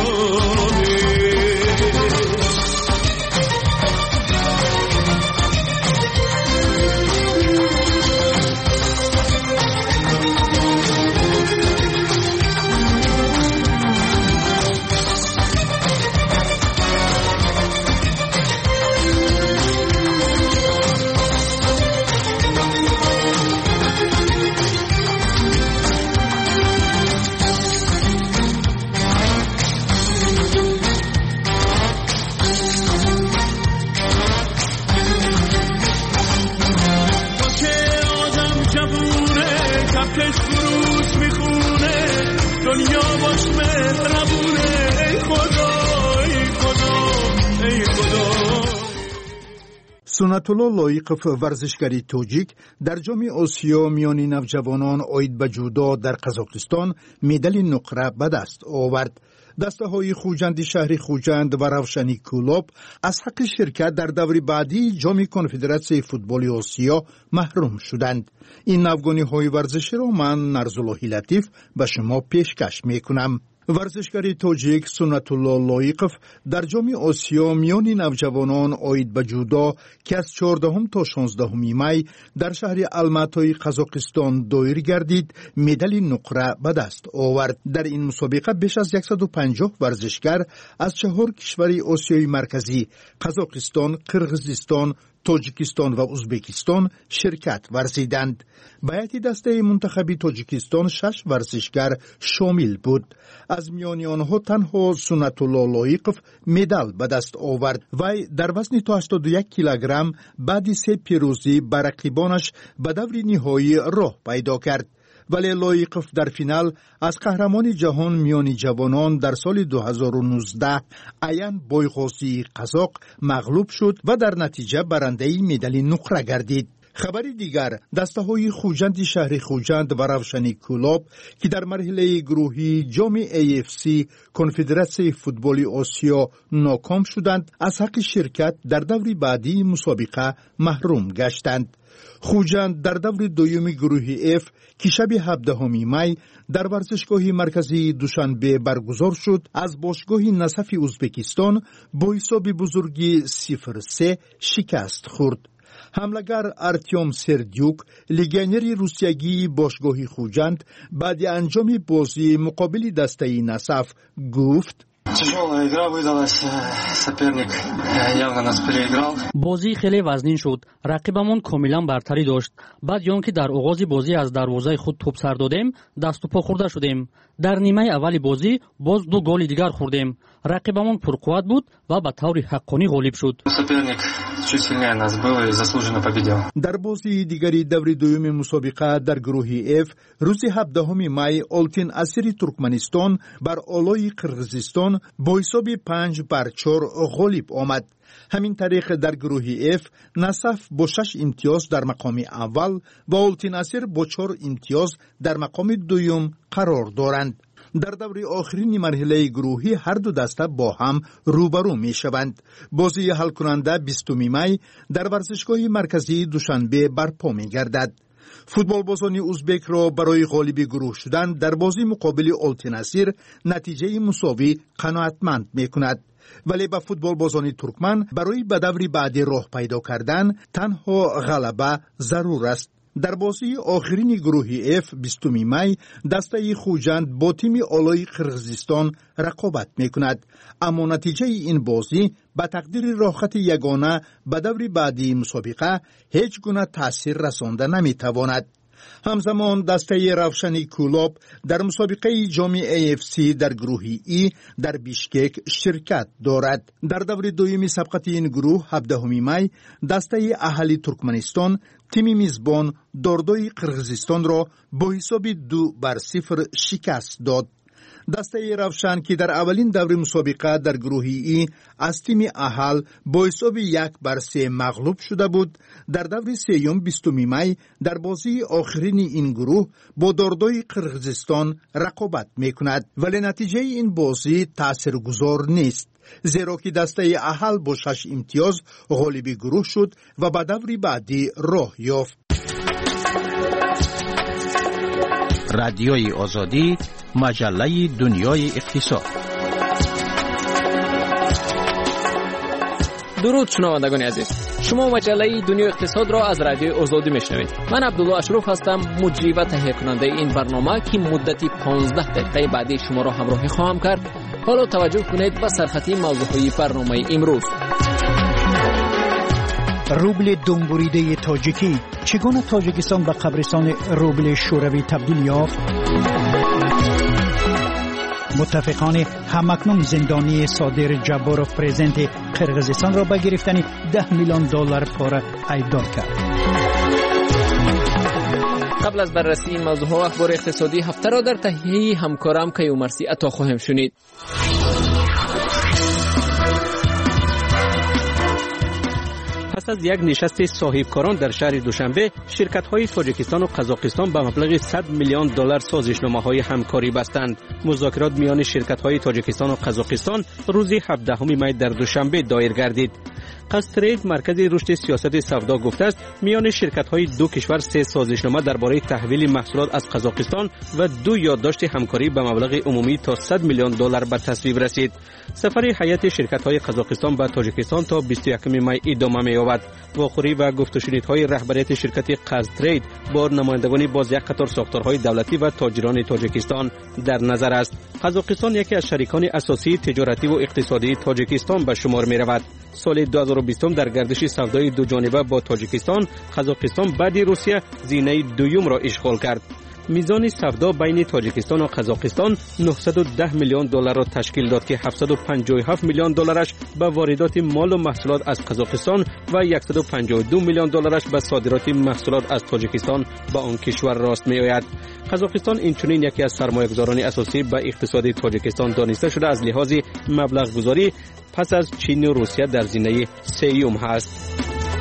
سنت الله لایقف ورزشگری توجیک در جام آسیا میان نوجوانان عاید به جودو در قزاقستان مدال نقره به دست آورد. دسته های خوجند شهر خوجند و روشنی کولوب از حق شرکت در دور بعدی جام کنفدراسیون فوتبال آسیا محروم شدند. این نوگانی های ورزشی را من نرزاللهی لطیف به شما پیشکش می کنم. ورزشگری توجیک سنت الله لایقف در جام آسیا میان نوجوانان عاید به جودو که از چهاردهم تا شانزدهم می در شهر الماتای قزاقستان دایر گردید مدال نقره به دست آورد. در این مسابقه بیش از صد و پنجاه ورزشگر از چهار کشور آسیای مرکزی قزاقستان، قرغیزستان، تاجیکستان و ازبکستان شرکت ورزیدند. به هیئت دسته منتخبی تاجیکستان شش ورزشگر شامل بود. از میان آنها تنها سنت الله لایقف مدال به دست آورد. وی در وزن تا هشتاد و یک کیلوگرم بعد سه پیروزی بر رقیبانش به دور نهایی راه پیدا کرد. ولی لایقف در فینال از قهرمان جهان میان جوانان در سال دو هزار و نوزده عین بایغازی قزاق مغلوب شد و در نتیجه برنده مدال نقره گردید. خبری دیگر دسته های خوجند شهر خوجند و روشنی کولوب که در مرحله گروهی جام ای اف سی کنفدراسیون فوتبال آسیا ناکام شدند از حق شرکت در دور بعدی مسابقه محروم گشتند. خوجند در دور دوم گروه اف که شب هفدهم می در ورزشگاه مرکزی دوشنبه برگزار شد از باشگاه نصف ازبکستان با حساب بزرگی صفر سه شکست خورد. حملگر ارتیوم سردیوک لگنری روسیگی باشگاه خوجند بعد انجام بازی مقابل دسته نصف گفت تяжелая игра выдалась. Соперник явно нас переиграл. بازی خیلی وزنین شد. رقیبمون کاملا برتری داشت. بعد یان که در آغاز بازی از دروازه خود توپ سر دادیم، دست و پا خورده شدیم. در نیمه اول بازی باز دو گل دیگر خوردیم. رقیبمون پرقوت بود و به طور حقانی غالب شد. Соперник чуть сильнее нас был и заслуженно победил. در بازی دیگری دور دوم مسابقه در گروه اف روز هفدهم می آلتین اسیری ترکمنستان بر آلای قرغیزستان با حساب پنج بر چهار غالب آمد. همین طریق در گروه اف نصف با شش امتیاز در مقام اول و آلتین اسیر با چهار امتیاز در مقام دوم قرار دارند. در دور آخرین مرحله گروهی هر دو دسته با هم روبرو می شوند. بازی حل کننده بیستم می در ورزشگاه مرکزی دوشنبه برپا می گردد. فوتبال بازان ازبک را برای غالب گروه شدن در بازی مقابل آلتین اسیر نتیجه مساوی قناعتمند می کند. ولی به فوتبال بازان ترکمن برای به دور بعدی راه پیدا کردن تنها غلبه ضرور است. در بازی آخرین گروه اف بیستم می دسته خوجند با تیم آلای قرغیزستان رقابت می کند. اما نتیجه این بازی به تقدیر راحت یگانه به دور بعدی مسابقه هیچ گونه تأثیر رسانده نمی تواند. همزمان دسته روشنی کولوب در مسابقه جام ای اف سی در گروه ای در بیشکک شرکت دارد. در دور دومی سبقت این گروه هفدهم می دسته اهلی ترکمنستان تیم میزبان داردوی قرغیزستان را با حساب دو بر صفر شکست داد. دسته روشن که در اولین دور مسابقه در گروهی ای از تیم اهل با حساب یک بر سه مغلوب شده بود، در دور سیوم بیستم می در بازی آخرین این گروه با داردای قرغیزستان رقابت می کند. ولی نتیجه این بازی تاثیرگذار نیست، زیرا که دسته اهل با شش امتیاز غالب گروه شد و به دور بعدی راه یافت. رادیوی آزادی، مجله دنیای اقتصاد. درود شنوندگان عزیز، شما مجله دنیای اقتصاد را از رادیوی آزادی میشنوید. من عبدالله اشرف هستم، مجری و تهیه کننده این برنامه که مدتی پانزده دقیقه بعدی شما را همراهی خواهم کرد. حالا توجه کنید به سرخطی موضوعهای برنامه امروز. روبل دنبوریده تاجیکی، چگونه تاجیکستان به قبرستان روبل شوروی تبدیل یافت؟ متفقان همکنون زندانی صادر جباروف پرزنت قرغیزستان را به گرفتن ده میلیون دلار پاره ایدار کرد. قبل از بررسی این موضوع ها اخبار اقتصادی هفته را در تهیه همکارم کیومرسی عطا خواهم شنید. پس از یک نشست صاحبکاران در شهر دوشنبه، شرکت‌های تاجیکستان و قزاقستان به مبلغ صد میلیون دلار سازشنامه‌های همکاری بستند. مذاکرات میان شرکت‌های تاجیکستان و قزاقستان روز هفدهم می در دوشنبه دایر گردید. قصترید مرکز رشد سیاست سودا گفته است میان شرکت‌های دو کشور سه سازشنامه درباره تحویل محصولات از قزاقستان و دو یادداشت همکاری به مبلغ عمومی تا صد میلیون دلار به تصویب رسید. سفر هیئت شرکت‌های قزاقستان به تاجیکستان تا بیست و یکم می ادامه می‌یابد. واخوری و گفت و شنیدهای رهبریت شرکت قزترید با نمایندگان باز یک قطار ساختارهای دولتی و تاجران تاجیکستان در نظر است. قزاقستان یکی از شریکان اساسی تجارتی و اقتصادی تاجیکستان به شمار می‌رود. سال دو هزار و بیست در گردش سودای دو جانبه با تاجیکستان، قزاقستان بعد روسیه زینه دوم را اشغال کرد. میزان سودا بین تاجیکستان و قزاقستان نهصد و ده میلیون دلار را تشکیل داد که هفتصد و پنجاه و هفت میلیون دلارش به واردات مال و محصولات از قزاقستان و صد و پنجاه و دو میلیون دلارش به صادرات محصولات از تاجیکستان به آن کشور راست می آید. قزاقستان اینچنین یکی از سرمایه‌گذاران اساسی به اقتصاد تاجیکستان دانسته شده از لحاظ مبلغ گذاری پس از چین و روسیه در زینه سیوم هست.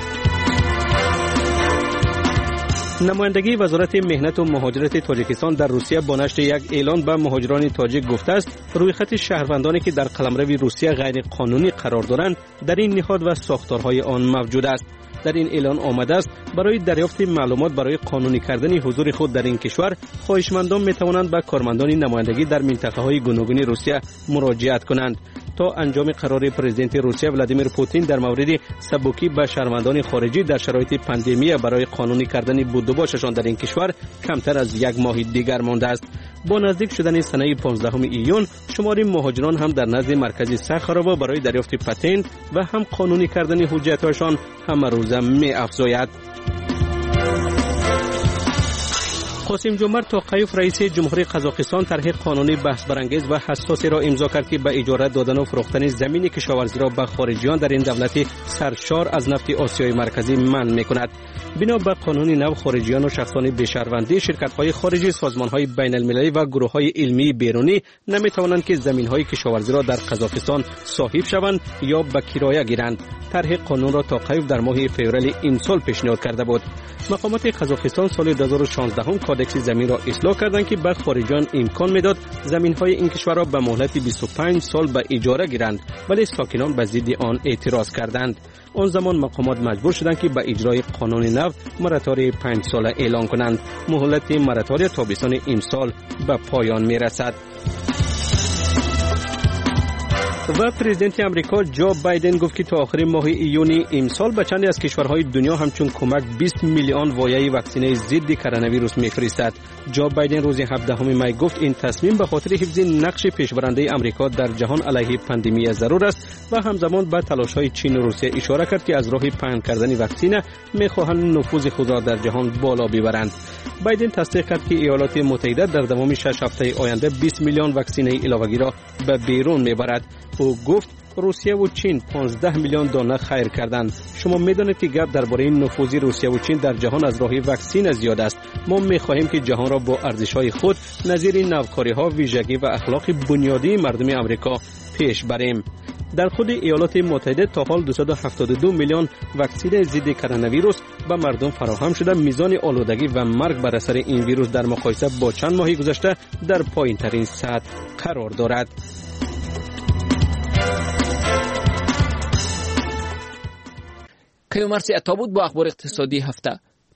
نمایندگی وزارت مهنت و مهاجرت تاجیکستان در روسیه با نشر یک اعلان به مهاجران تاجیک گفته است روی خط شهروندانی که در قلمرو روسیه غیر قانونی قرار دارند در این نهاد و ساختارهای آن موجود است. در این اعلان آمده است برای دریافت معلومات برای قانونی کردن حضور خود در این کشور، خواهشمندان می توانند به کارمندان نمایندگی در منطقه‌های گوناگون روسیه مراجعت کنند تا انجام قرار پرزیدنت روسیه ولادیمیر پوتین در مورد سبکی به شهروندان خارجی در شرایط پاندمی برای قانونی کردن بود و باششان در این کشور کمتر از یک ماه دیگر مانده است. با نزدیک شدن سنه پانزدهم ایون، شمار مهاجران هم در نزد مرکز سخرابا برای دریافت پتنت و هم قانونی کردن حجت‌هایشان همه روزه می افزاید. قاسم جمعت توقیف رئیس جمهوری قزاقستان طرح قانونی بحث برانگیز و حساسی را امضا کرد که به اجاره دادن و فروختن زمین کشاورزی را به خارجیان در این دولت سرشار از نفت آسیای مرکزی منع می‌کند. بنا به قانون نو، خارجیان و شخصان بی‌شهروندی، شرکت‌های خارجی، سازمان‌های بین‌المللی و گروه‌های علمی بیرونی نمی‌توانند که زمین‌های کشاورزی را در قزاقستان صاحب شوند یا به کرایه گیرند. طرح قانون را توقیف در ماه فوریه امسال پیشنهاد کرده بود. مقامات قزاقستان سال دو هزار و شانزده کادکس زمین را اصلاح کردند که به خارجیان امکان میداد زمین‌های این کشور را به مهلت بیست و پنج سال به اجاره گیرند، ولی ساکنان به ضد آن اعتراض کردند. آن زمان مقامات مجبور شدند که به اجرای قانون نو مراتوری پنج ساله اعلان کنند. مهلت مراتوری تابستان امسال به پایان میرسد. و پرزیدنت امریکا جو بایدن گفت که تا آخر ماه ایون امسال به چندی از کشورهای دنیا همچون کمک بیست میلیون وایه واکسینه ضد کرونا ویروس میفرستد. جو بایدن روز هفدهم می گفت این تصمیم به خاطر حفظ نقش پیشبرنده امریکا در جهان علیه پاندمی ضرور است و همزمان به تلاش‌های چین و روسیه اشاره کرد که از راه پهن کردن واکسینه می‌خواهند نفوذ خود را در جهان بالا ببرند. بایدن تصدیق کرد که ایالات متحده در دوام شش هفته آینده بیست میلیون واکسینه علاوه‌ای را به بیرون می‌برد. او گفت روسیه و چین پانزده میلیون دانه خیر کردند. شما میدانید که گپ درباره نفوذ روسیه و چین در جهان از راه واکسن زیاد است. ما میخواهیم که جهان را با ارزش‌های خود نظیر نوکاری‌ها، ویژگی و اخلاق بنیادی مردم آمریکا پیش بریم. در خود ایالات متحده تا حال دویست و هفتاد و دو میلیون واکسن ضد کرونا ویروس به مردم فراهم شده. میزان آلودگی و مرگ بر اثر این ویروس در مقایسه با چند ماه گذشته در پایین‌ترین سطح قرار دارد. کیومرسی عطا بود با اخبار اقتصادی هفته.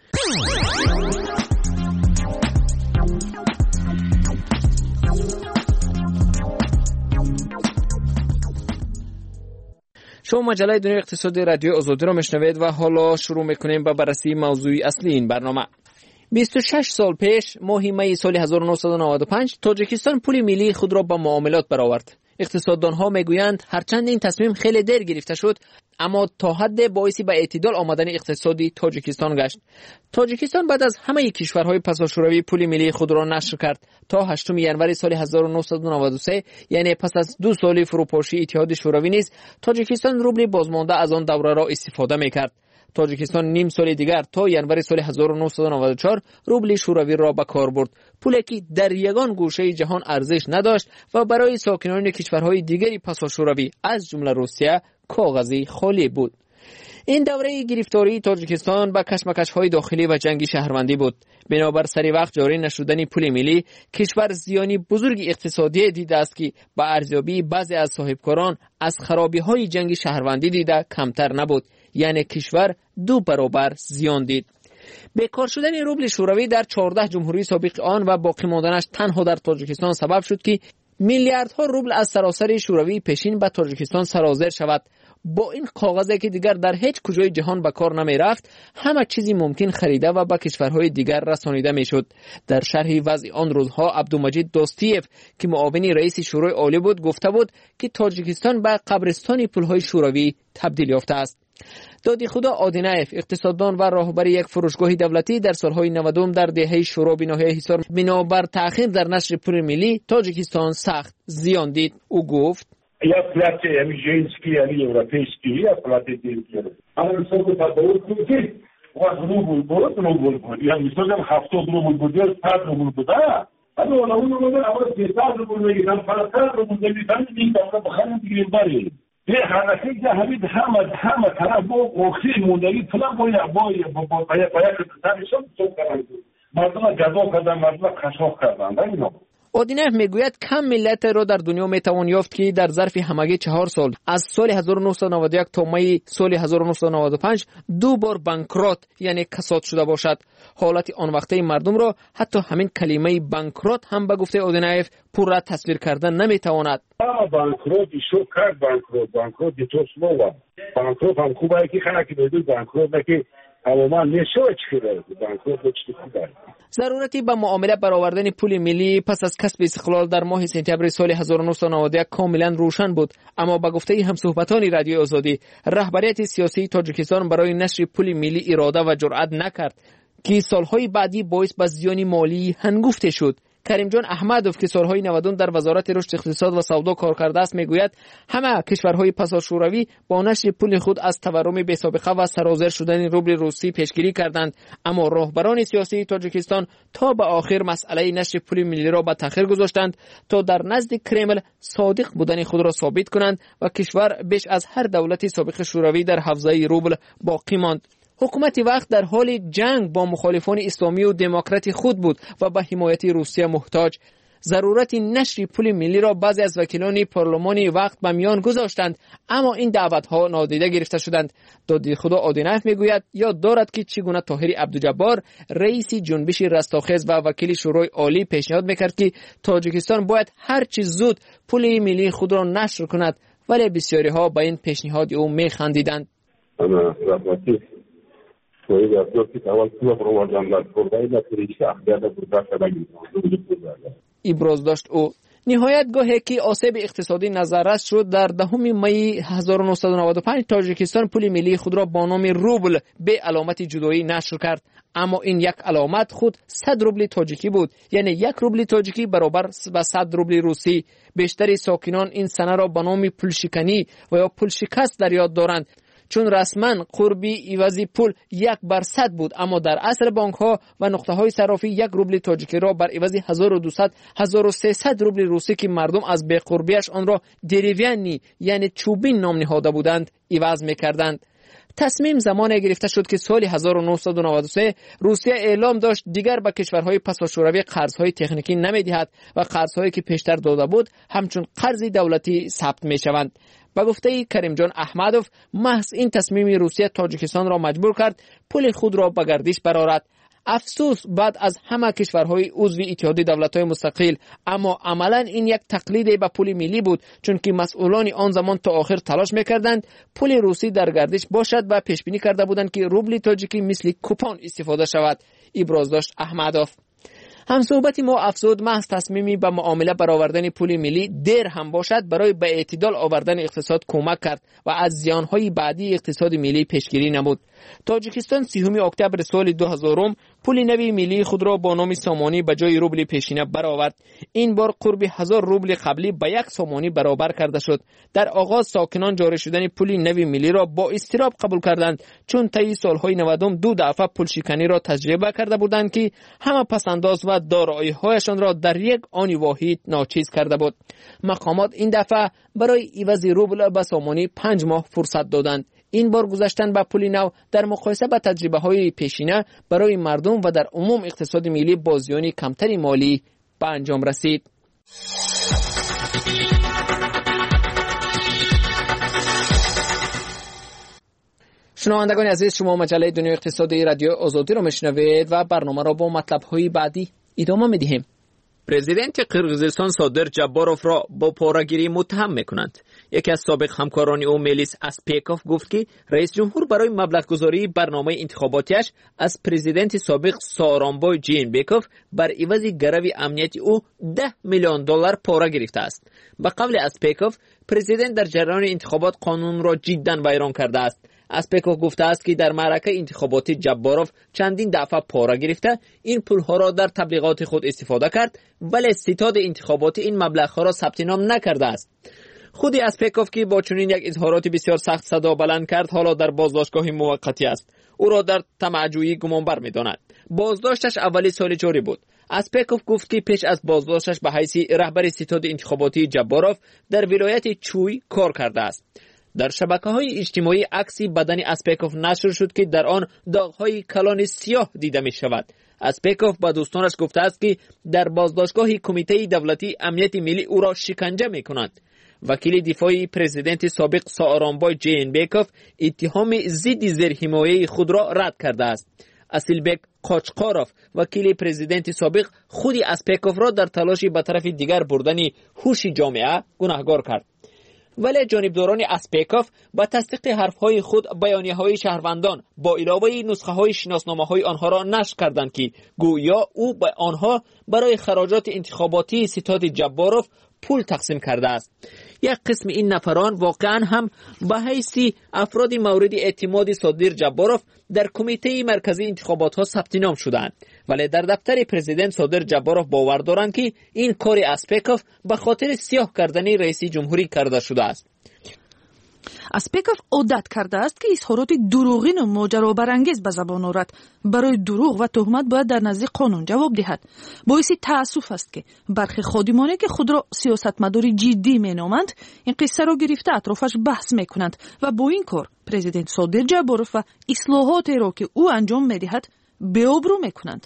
شما مجله دنیای اقتصادی رادیو آزادی را میشنوید و حالا شروع میکنیم با بررسی موضوعی اصلی این برنامه. بیست و شش سال پیش ماه می سال هزار و نهصد و نود و پنج تاجیکستان پول ملی خود را با معاملات برآورد. اقتصاددانها میگویند هرچند این تصمیم خیلی دیر گرفته شد اما تا حد باعث به اعتدال آمدن اقتصادی تاجیکستان گشت. تاجیکستان بعد از همه کشورهای پساشوروی پول ملی خود را نشر کرد. تا هشتم ژانویه سال هزار و نهصد و نود و سه یعنی پس از دو سال فروپاشی اتحاد شوروی نیز تاجیکستان روبل بازمانده از آن دوره را استفاده میکرد. تاجیکستان نیم سال دیگر تا ژانویه سال هزار و نهصد و نود و چهار روبل شوروی را به کار برد. پولی که در یگان گوشه جهان ارزش نداشت و برای ساکنان کشورهای دیگری پساشوروی از جمله روسیه کاغذی خالی بود. این دوره گرفتاری تاجیکستان با کشمکش‌های داخلی و جنگ شهروندی بود. بنابر سری وقت جاری نشدن پول ملی، کشور زیانی بزرگ اقتصادی دیده است که با ارزیابی بعضی از صاحبکاران از خرابی‌های جنگ شهروندی دیده کمتر نبود. یعنی کشور دو برابر زیان دید. بیکار شدن روبل شوروی در چهارده جمهوری سابق آن و باقی ماندنش تنها در تاجیکستان سبب شد که میلیاردها روبل از سراسر شوروی پیشین به تاجیکستان سرازیر شود. با این کاغذی که دیگر در هیچ کجای جهان به کار نمی رفت، همه چیزی ممکن خریده و به کشورهای دیگر رسانیده می شد. در شرح وضع آن روزها عبدالمجید دوستیف که معاون رئیس شورای عالی بود گفته بود که تاجیکستان به قبرستان پولهای شوروی تبدیل یافته است. دادی خدا آدینایف اقتصاددان و راهبر یک فروشگاه دولتی در سالهای نود در دهه شورا به ناحیه حصار بنابر تأخیر در نشر پول ملی تاجیکستان سخت زیان دید. او گفت Я платил, я женский, я европейский, я платил деньги. А на высокую подборку купить, у вас рубль будет, рубль будет. Я не сказал, хавтот рубль будет, пять рубль будет, да? А ну, на уну рубль, а вот пятьдесят рубль, там пятьдесят рубль, там не там, там бахану гривен. Я ханахи, я хамид, хама, хама, хама, бог, охи, мудари, фла, боя, боя, боя, боя, боя, там еще все каранты. Мардума гадо, когда мардума кашох кардан, да, не آدینف میگوید کم ملت را در دنیا میتوان یافت که در ظرف همگی چهار سال از سال هزار و نهصد و نود و یک تا می سال هزار و نهصد و نود و پنج دو بار بانکرات یعنی کساد شده باشد. حالت آن وقته مردم را حتی همین کلمه بانکرات هم به گفته آدینف پورا تصویر کردن نمیتواند. بانکرات شو کرد بانکرات بانکرات تو سلوا بانکرات هم خوبه که خلک بدون بانکرات که اما نشو چیره بانکرات چی خوبه. ضرورتی به معامله برآوردن پول ملی پس از کسب استقلال در ماه سپتامبر سال هزار و نهصد و نود و یک کاملا روشن بود، اما به گفته همصحبتان رادیو آزادی رهبریت سیاسی تاجیکستان برای نشر پول ملی اراده و جرأت نکرد که سالهای بعدی باعث به زیان مالی هنگفته شد. کریم جان احمدوف که سالهای نود در وزارت رشد اقتصاد و سودا کار کرده است میگوید همه کشورهای پساشوروی با نشر پول خود از تورم بی‌سابقه و سرازیر شدن روبل روسی پیشگیری کردند، اما راهبران سیاسی تاجیکستان تا به آخر مسئله نشر پول ملی را به تأخیر گذاشتند تا در نزد کرمل صادق بودن خود را ثابت کنند و کشور بیش از هر دولت سابق شوروی در حوزه روبل باقی ماند. حکومت وقت در حال جنگ با مخالفان اسلامی و دموکرات خود بود و به حمایت روسیه محتاج. ضرورت نشر پول ملی را بعضی از وکیلان پارلمانی وقت به میان گذاشتند، اما این دعوتها نادیده گرفته شدند. دادی خدا آدینف میگوید یاد دارد که چگونه طاهر عبدالجبار رئیس جنبش رستاخیز و وکیل شورای عالی پیشنهاد میکرد که تاجیکستان باید هر چه زود پول ملی خود را نشر کند، ولی بسیاری ها به این پیشنهاد او میخندیدند. Свои отвертки товар проводам на продажу на перечах, я это продажа на ابراز داشت او نهایت گاهی که آسیب اقتصادی نظررس شد در دهم می هزار و نهصد و نود و پنج تاجیکستان پول ملی خود را با نام روبل به علامت جدایی نشر کرد، اما این یک علامت خود صد روبل تاجیکی بود، یعنی یک روبل تاجیکی برابر با صد روبل روسی. بیشتر ساکنان این سنه را به نام پول شکنی و یا پول شکست در یاد دارند، چون رسما قربی عوضی پول یک بر صد بود، اما در اصل بانک ها و نقطه های صرافی یک روبل تاجیکی را بر عوض هزار و دویست هزار و سیصد روبل روسی که مردم از بی قربیش آن را دریویانی یعنی چوبین نام نهاده بودند عوض می‌کردند. تصمیم زمان گرفته شد که سال هزار و نهصد و نود و سه روسیه اعلام داشت دیگر به کشورهای پساشوروی قرضهای تکنیکی نمی‌دهد و قرضهایی که پیشتر داده بود همچون قرض دولتی ثبت می‌شوند. با گفته کریم جان احمدوف، محض این تصمیم روسیه تاجیکستان را مجبور کرد پول خود را به گردش برآورد. افسوس بعد از همه کشورهای عضو اتحاد دولت‌های مستقل، اما عملاً این یک تقلید به پول ملی بود، چون که مسئولان آن زمان تا آخر تلاش می‌کردند پول روسی در گردش باشد و پیش بینی کرده بودند که روبل تاجیکی مثل کوپن استفاده شود. ابراز داشت احمدوف. هم صحبت ما افزود محض تصمیمی به معامله برآوردن پول ملی دیر هم باشد برای به اعتدال آوردن اقتصاد کمک کرد و از زیانهای بعدی اقتصاد ملی پیشگیری نمود. تاجیکستان سیوم اکتبر سال دو هزار پول نوی ملی خود را با نام سامانی به جای روبل پیشینه برآورد. این بار قرب هزار روبل قبلی به یک سامانی برابر کرده شد. در آغاز ساکنان جاری شدن پول نوی ملی را با اضطراب قبول کردند، چون طی سالهای نودم دو دفعه پول شکنی را تجربه کرده بودند که همه پسنداز و دارایی‌هایشان را در یک آن واحد ناچیز کرده بود. مقامات این دفعه برای عوض روبل به سامانی پنج ماه فرصت دادند. این بار گذاشتن به پول نو در مقایسه با تجربه های پیشینه برای مردم و در عموم اقتصاد ملی با زیان کمتری مالی به انجام رسید. شنوندگان عزیز، شما مجله دنیای اقتصادی رادیو آزادی را میشنوید و برنامه را با مطلب های بعدی ادامه میدهیم. پرزیدنت قرقیزستان صادر جباروف را با پاره‌گیری متهم میکنند. یکی از سابق همکاران او میلیس اسپیکوف گفت که رئیس جمهور برای مبلغ گذاری برنامه انتخاباتیش از پرزیدنت سابق سارانبای جینبکوف بر عوض گروی امنیتی او ده میلیون دلار پاره گرفته است. به قول اسپیکوف، پرزیدنت در جریان انتخابات قانون را جداً ویران کرده است. اسپیکوف گفته است که در معرکه انتخاباتی جباروف چندین دفعه پاره گرفته این پولها را در تبلیغات خود استفاده کرد، ولی ستاد انتخاباتی این مبلغ را ثبت نام نکرده است. خود اسپیکوف که با چنین یک اظهارات بسیار سخت صدا بلند کرد حالا در بازداشتگاه موقتی است. او را در طمع‌جویی گمانبر می‌داند. بازداشتش اولی سال جاری بود. اسپیکوف گفت که پیش از بازداشتش به حیث رهبر ستاد انتخاباتی جباروف در ولایت چوی کار کرده است. در شبکه‌های اجتماعی عکسی بدن اسپیکوف نشر شد که در آن داغ‌های کلان سیاه دیده می‌شود. اسپیکوف با دوستانش گفته است که در بازداشتگاه کمیته دولتی امنیت ملی او را شکنجه می‌کنند. وکیل دفاعی پرزیدنت سابق سارانبای جینبکوف اتهام ضد زیرحمایه خود را رد کرده است. اسیلبک قاچقاروف وکیل پرزیدنت سابق خود اسپیکوف را در تلاشی به طرف دیگر بردن هوش جامعه گناهکار کرد. ولی جانبداران اسپیکوف با تصدیق حرفهای خود بیانیه‌های شهروندان با علاوه نسخه‌های شناسنامه‌های آنها را نشر کردند که گویا او به آنها برای خراجات انتخاباتی ستاد جباروف پول تقسیم کرده است. یک قسم این نفران واقعا هم به حیث افراد مورد اعتماد صادر جباروف در کمیته مرکزی انتخابات ها ثبت نام شدند، ولی در دفتر پرزیدنت صادر جباروف باور دارند که این کار اسپیکوف به خاطر سیاه کردن رئیس جمهوری کرده شده است. اسپیکوف عادت کرده است که اظهارات دروغین و ماجرا برانگیز به زبان آورد. برای دروغ و تهمت باید در نزد قانون جواب دهد. باعث تأسف است که برخی خادمانی که خود را سیاستمدار جدی مینامند این قصه را گرفته اطرافش بحث میکنند و با این کار پرزیدنت صادر جباروف و اصلاحاتی را که او انجام میدهد بی‌آبرو میکنند.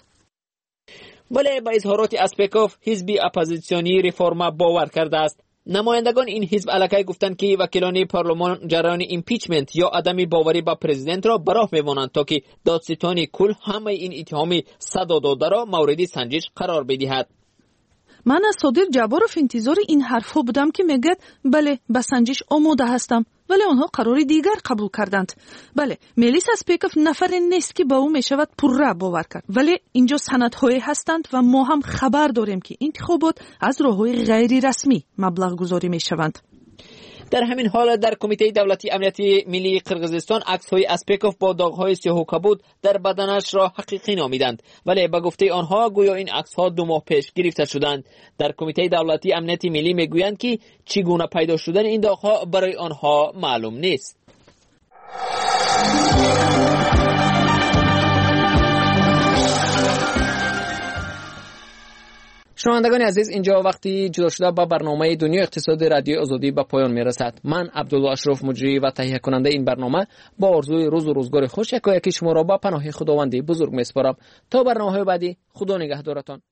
ولی با اظهارات اسپیکوف حزب اپوزیسیونی ریفورما باور کرده است. نمایندگان این حزب علاقه گفتند که وکیلان پارلمان جریان ایمپیچمنت یا عدم باوری با پرزیدنت را براه می‌مانند تا که دادستان کل همه این اتهام صدا داده را مورد سنجش قرار بدهد. من از صادر جباروف انتظار این حرفها بودم که میگد بله به سنجش آماده هستم ولی آنها قراری دیگر قبول کردند. بله، ملیسا اسپیکوف نفری نیست که با او میشود پرره باور کرد. ولی اینجا سندهایی هستند و ما هم خبر داریم که انتخابات از راههای غیر رسمی مبلغ گذاری میشوند. در همین حال در کمیته دولتی امنیتی ملی قرقیزستان عکس‌های اسپیکوف با داغ‌های سیاه و کبود در بدنش را حقیقی نامیدند، ولی به گفته آنها گویا این عکس‌ها دو ماه پیش گرفته شدند. در کمیته دولتی امنیتی ملی میگویند که چگونه پیدا شدن این داغ‌ها برای آنها معلوم نیست. شنوندگان عزیز، اینجا وقتی جدا شده با برنامه دنیا اقتصاد رادیو آزادی به پایان میرسد. من عبدالله اشرف مجری و تهیه کننده این برنامه با آرزوی روز و روزگار خوش یکایک شما را با پناه خداوند بزرگ میسپارم. تا برنامه‌های بعدی، خدا نگهدارتان.